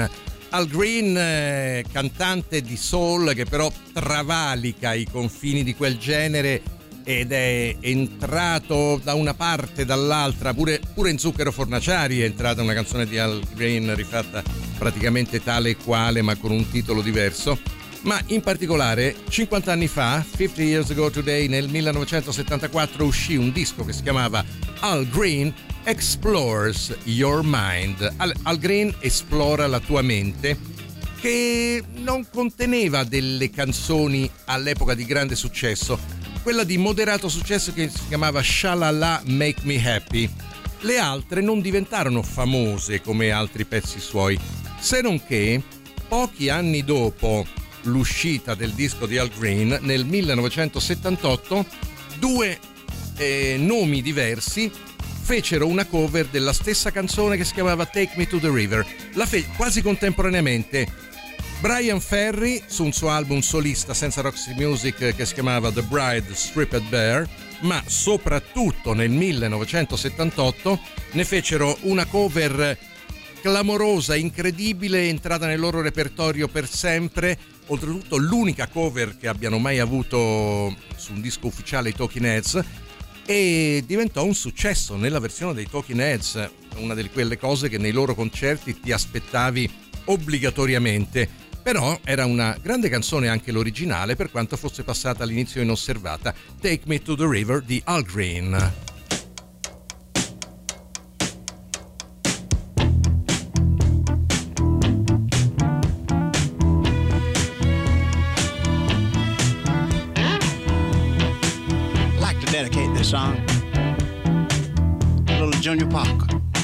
Al Green, eh, cantante di soul che però travalica i confini di quel genere ed è entrato da una parte e dall'altra, pure, pure in Zucchero Fornaciari è entrata una canzone di Al Green rifatta praticamente tale e quale ma con un titolo diverso. Ma in particolare cinquanta anni fa, fifty years ago today, nel millenovecentosettantaquattro uscì un disco che si chiamava Al Green Explores Your Mind. Al, Al Green esplora la tua mente, che non conteneva delle canzoni all'epoca di grande successo, quella di moderato successo che si chiamava Shalala Make Me Happy. Le altre non diventarono famose come altri pezzi suoi, se non che pochi anni dopo l'uscita del disco di Al Green, nel millenovecentosettantotto, due eh, nomi diversi fecero una cover della stessa canzone che si chiamava Take Me to the River. La fe- quasi contemporaneamente Brian Ferry su un suo album solista senza Roxy Music che si chiamava The Bride Stripped Bare, ma soprattutto nel millenovecentosettantotto ne fecero una cover clamorosa, incredibile, entrata nel loro repertorio per sempre. Oltretutto l'unica cover che abbiano mai avuto su un disco ufficiale i Talking Heads, e diventò un successo nella versione dei Talking Heads, una di quelle cose che nei loro concerti ti aspettavi obbligatoriamente. Però era una grande canzone anche l'originale, per quanto fosse passata all'inizio inosservata. Take Me to the River di Al Green.
Dedicate this song to little Junior Parker,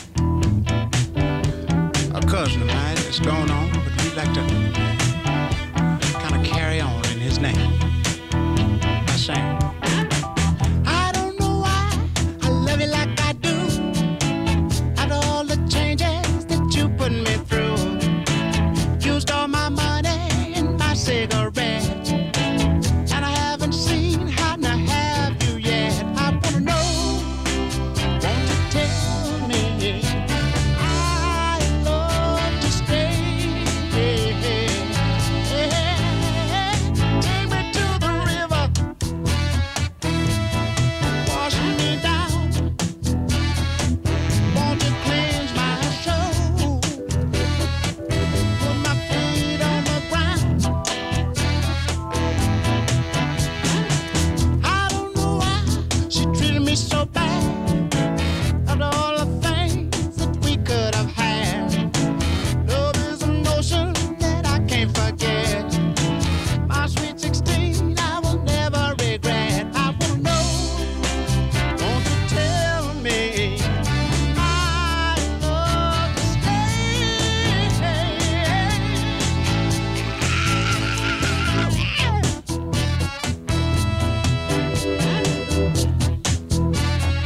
a cousin of mine that's going on, but we'd like to kind of carry on in his name by saying, I don't know why I love you like I do, after all the changes that you put me through. Used all my money and my cigarettes, and I haven't seen how to have you yet. I wanna know, won't you tell me I love to stay? Take me to the river, wash me down. Won't you cleanse my soul? Put my feet on the ground. I don't know why she treated me so bad. After all the things that we could have had, love is an ocean that I can't forget. My sweet sixteen, I will never regret. I wanna know, won't you tell me I love to stay?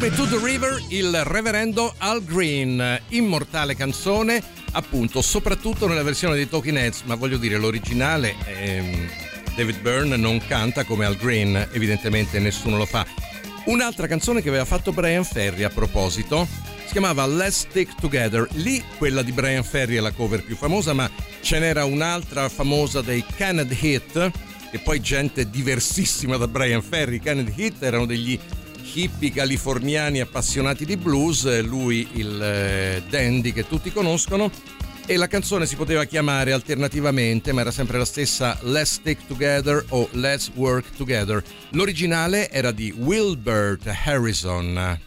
Take Me to the River, il reverendo Al Green, immortale canzone, appunto, soprattutto nella versione dei Talking Heads, ma voglio dire, l'originale, ehm, David Byrne non canta come Al Green, evidentemente nessuno lo fa. Un'altra canzone che aveva fatto Brian Ferry a proposito si chiamava Let's Stick Together. Lì quella di Brian Ferry è la cover più famosa, ma ce n'era un'altra famosa dei Canned Heat, e poi gente diversissima da Brian Ferry. I Canned Heat erano degli hippie californiani appassionati di blues, lui il eh, dandy che tutti conoscono, e la canzone si poteva chiamare alternativamente, ma era sempre la stessa, Let's Stick Together o Let's Work Together. L'originale era di Wilbert Harrison.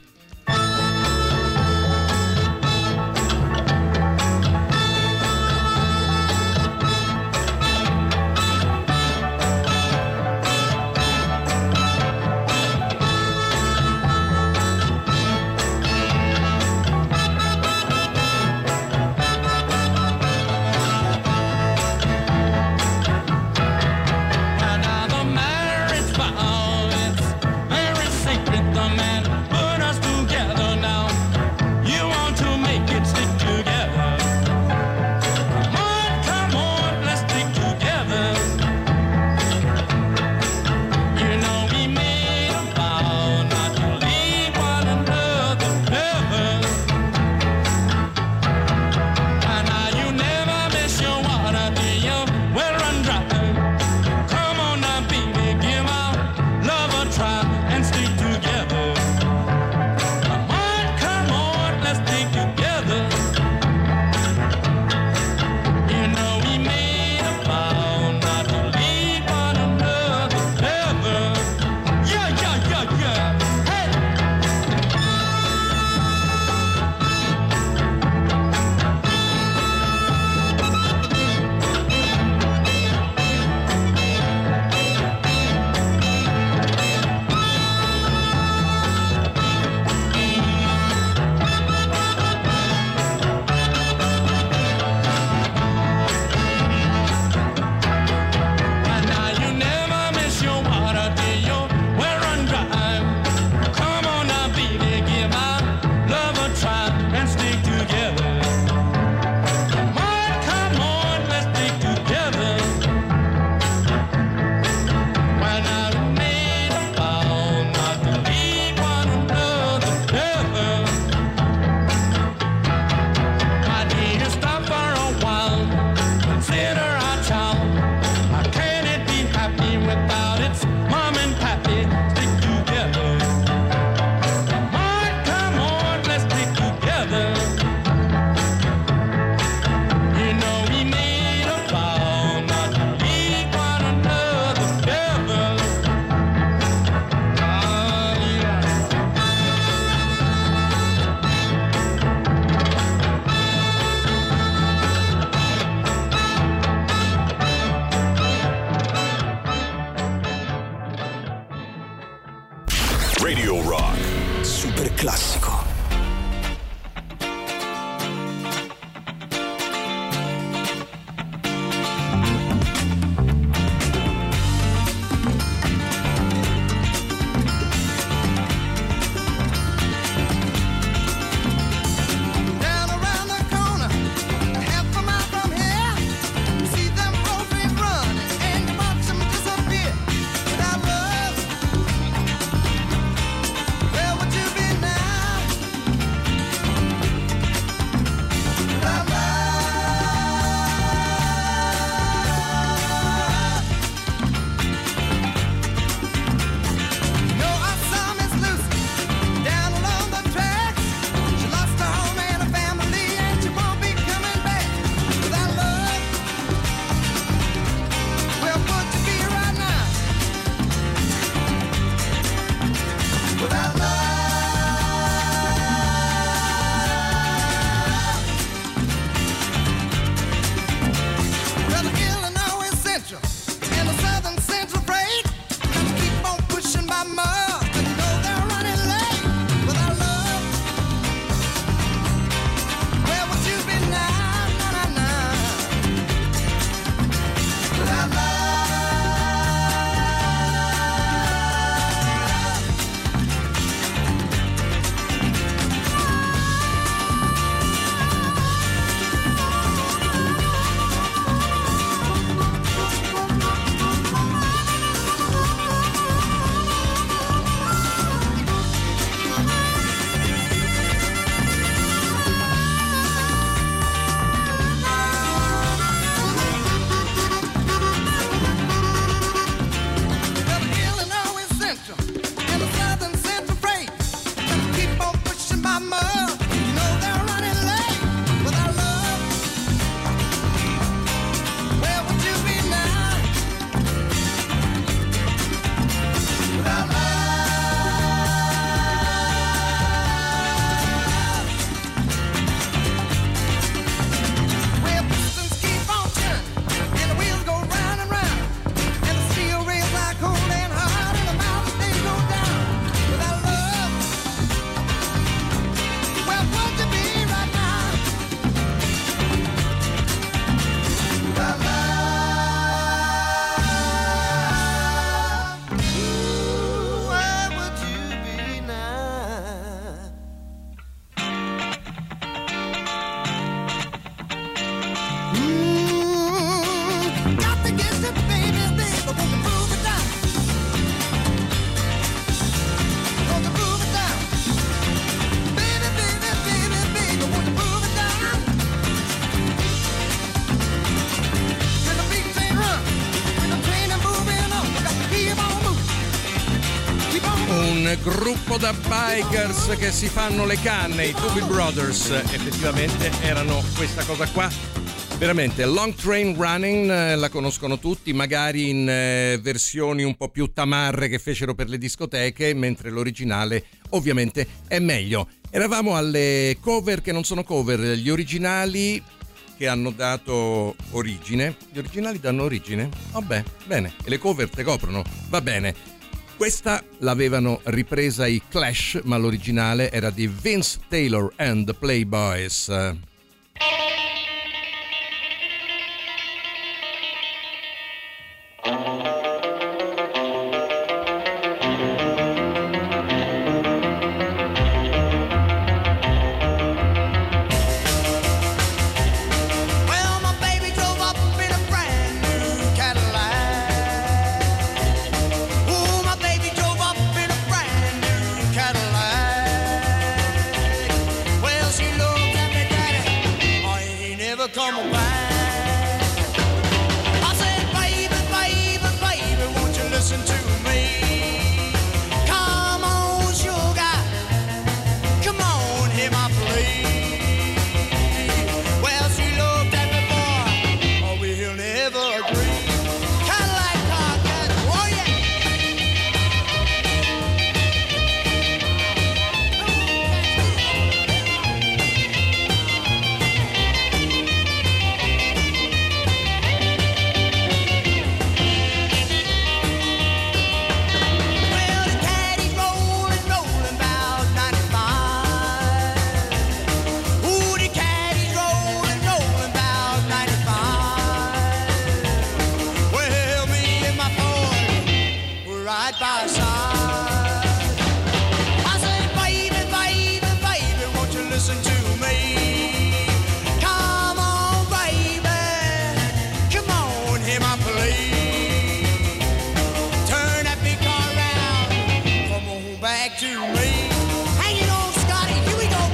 Radio Rock.
Super classico.
Where would you be now?
un gruppo da bikers che si fanno le canne, i Doobie Brothers. Effettivamente erano questa cosa qua. Veramente, Long Train Running eh, la conoscono tutti, magari in eh, versioni un po' più tamarre che fecero per le discoteche, mentre l'originale ovviamente è meglio. Eravamo alle cover che non sono cover, gli originali che hanno dato origine. Gli originali danno origine? Vabbè, bene. E le cover te coprono? Va bene. Questa l'avevano ripresa i Clash, ma l'originale era di Vince Taylor and the Playboys.
Well, my baby drove up in a brand new Cadillac. Ooh, my baby drove up in a brand new Cadillac. Well, she looked at me, daddy, I ain't never coming back. I said, baby, baby, baby, won't you listen to me? Come on, sugar, come on, hear my plea. Well, she looked at me, boy, oh, we'll never agree. Cadillac car, Cadillac, oh yeah. Well, the caddy's rolling, rolling about ninety-five. Ooh, the caddy's rolling, rolling about ninety-five. Well, me and my boy, we're right by her side. I said, baby, baby, baby, won't you listen to me? Come on, baby, come on, hear my plea. Turn that big car around, come on back to me. Hang it on, Scotty, here we go.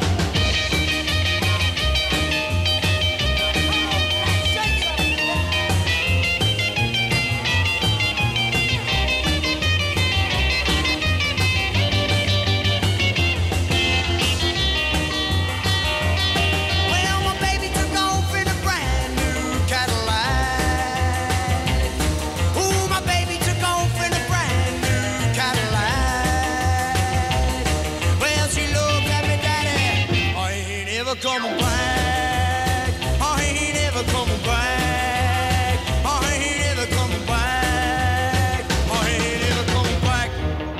Well, my baby took off in a brand new Cadillac. Ooh, my baby took off in a brand new Cadillac. Well, she looked at me, daddy, I ain't ever coming back. I ain't ever coming back. I ain't ever coming back. I ain't ever coming back.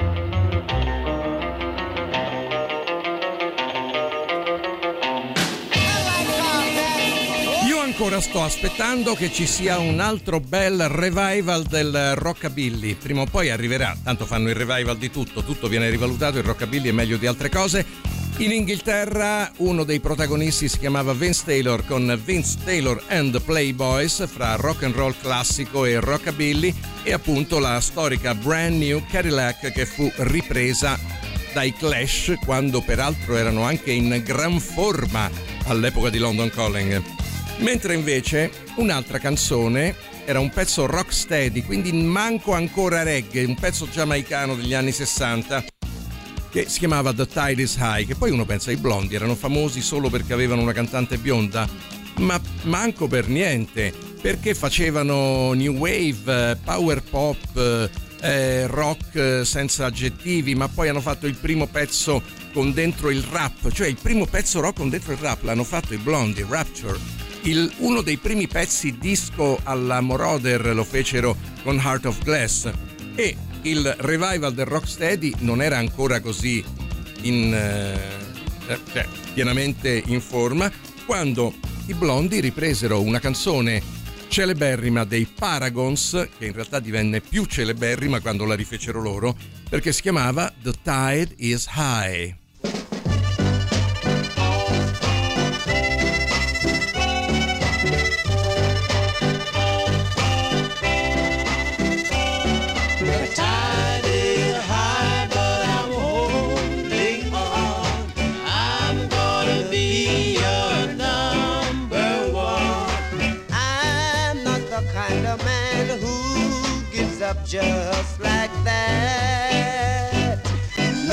Io ancora sto aspettando che ci sia un altro bel revival del rockabilly. Prima o poi arriverà, tanto fanno il revival di tutto, tutto viene rivalutato, il rockabilly è meglio di altre cose. In Inghilterra uno dei protagonisti si chiamava Vince Taylor con Vince Taylor and the Playboys, fra rock and roll classico e rockabilly, e appunto la storica Brand New Cadillac che fu ripresa dai Clash, quando peraltro erano anche in gran forma all'epoca di London Calling. Mentre invece un'altra canzone era un pezzo rocksteady, quindi manco ancora reggae, un pezzo giamaicano degli anni sessanta che si chiamava The Tide is High, che poi uno pensa i Blondie erano famosi solo perché avevano una cantante bionda, ma manco per niente, perché facevano new wave, power pop, eh, rock senza aggettivi, ma poi hanno fatto il primo pezzo con dentro il rap, cioè il primo pezzo rock con dentro il rap l'hanno fatto i Blondie, Rapture. Il, uno dei primi pezzi disco alla Moroder lo fecero con Heart of Glass, e il revival del rocksteady non era ancora così in, eh, cioè, pienamente in forma quando i Blondie ripresero una canzone celeberrima dei Paragons, che in realtà divenne più celeberrima quando la rifecero loro, perché si chiamava The Tide is High.
The tide is high, but I'm holding on. I'm gonna be your number one. I'm not the kind of man who gives up just like that.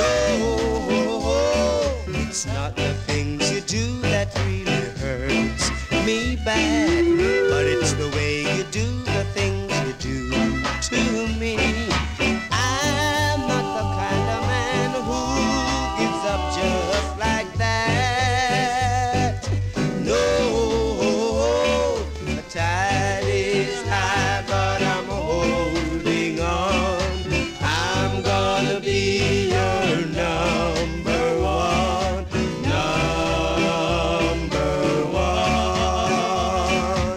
me bad, but it's the way you do the things you do to me. I'm not the kind of man who gives up just like that. No, the tide is high, but I'm holding on. I'm gonna be your number one, number one,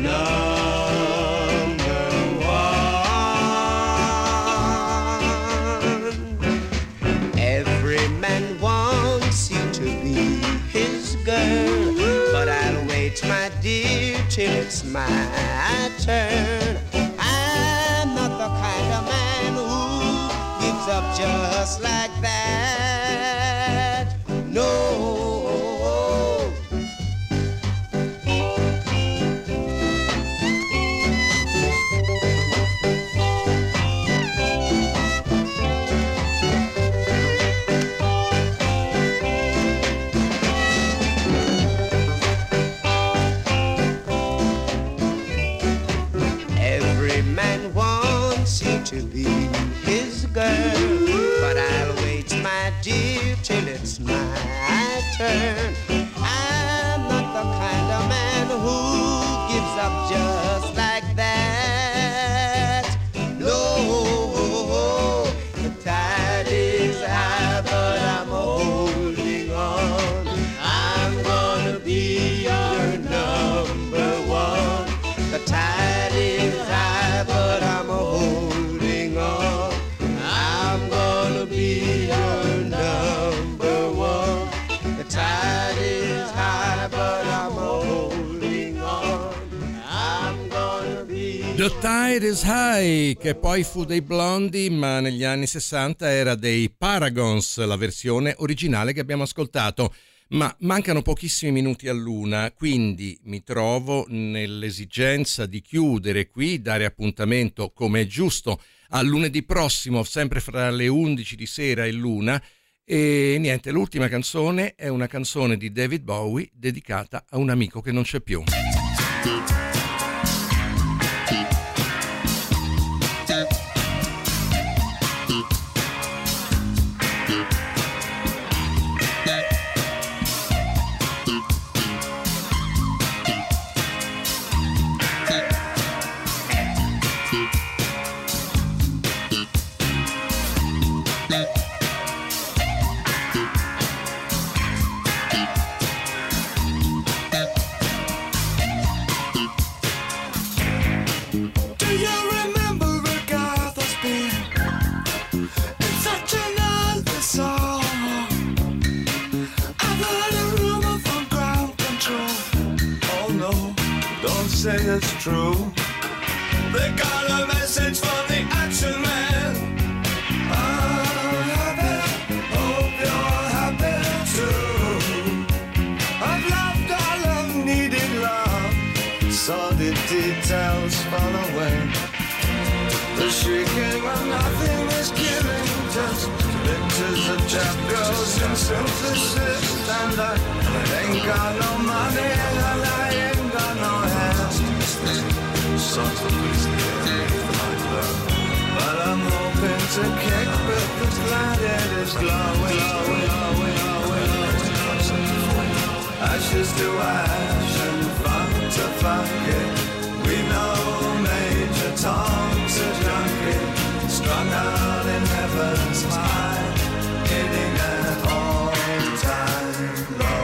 number one. Every man wants you to be his girl, but I'll wait, my dear, till it's my turn. I'm not the kind of man who gives up just like that. No. Every man wants you to be his girl, but I'll wait, my dear, till it's my turn. I'm not the kind of man who gives up just like that. No, the tide is high, but I'm holding on. I'm gonna be your number one. The tide is high, but I'm holding on. I'm gonna be your number one. The tide is high, but I'm holding on. I'm gonna be.
The Tide is High, che poi fu dei Blondie, ma negli anni sessanta era dei Paragons, la versione originale che abbiamo ascoltato. Ma mancano pochissimi minuti all'una, quindi mi trovo nell'esigenza di chiudere qui, dare appuntamento come è giusto a lunedì prossimo, sempre fra le undici di sera e l'una. E niente, l'ultima canzone è una canzone di David Bowie dedicata a un amico che non c'è più.
Do you remember Regatha's beer? It's such an ugly song. I've heard a rumor from ground control. Oh no, don't say it's true. They got a message from the action man. I'm happy, hope you're happy too. I've loved all I've needed love, saw the details fall away. The shrieking when nothing is given, just pictures of chap girls and synthesis. And I ain't got no money and I ain't got no hands. Songs that please the air, but I'm hoping to kick, but the planet is glowing, glowing, glowing, glowing. Ashes to ash and funk to funk it. We know Major Tom's a junkie, strung out in heaven's high, hitting an all-time low.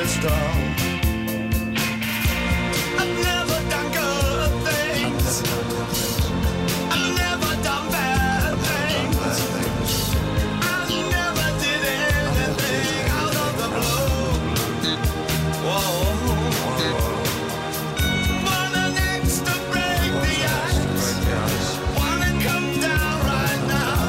standing strong. I've never done good things. I've never done bad things. I never did anything out of the blue. Whoa. Want an axe to break the ice. Wanna come down right now.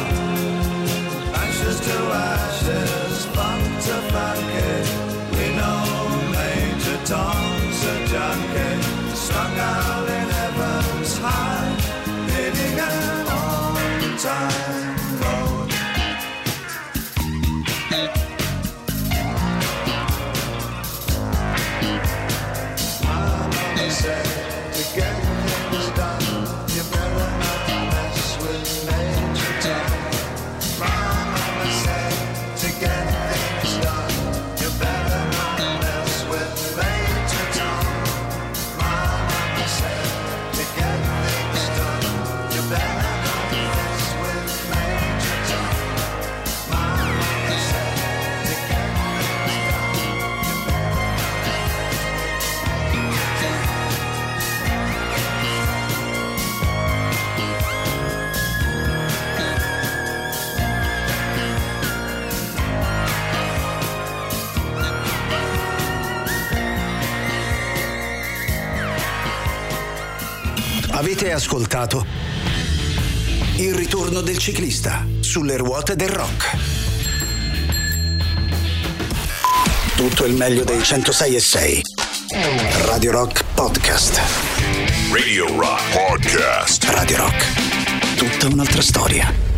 Ashes to ashes, funk to funky. We know Major Tom's a junkie, strung out in heaven's high, hitting an on-time road. My mama said, to get things done, you better not mess with Major Tom. My mama said, to get things done, you better not mess with Major Tom. My mama said, to get things done, you better not mess with Major Tom. My mama said, to get things done, you better
Avete ascoltato Il ritorno del ciclista sulle ruote del rock. Tutto il meglio dei centosei e sei. Radio Rock Podcast.
Radio Rock Podcast.
Radio Rock. Tutta un'altra storia.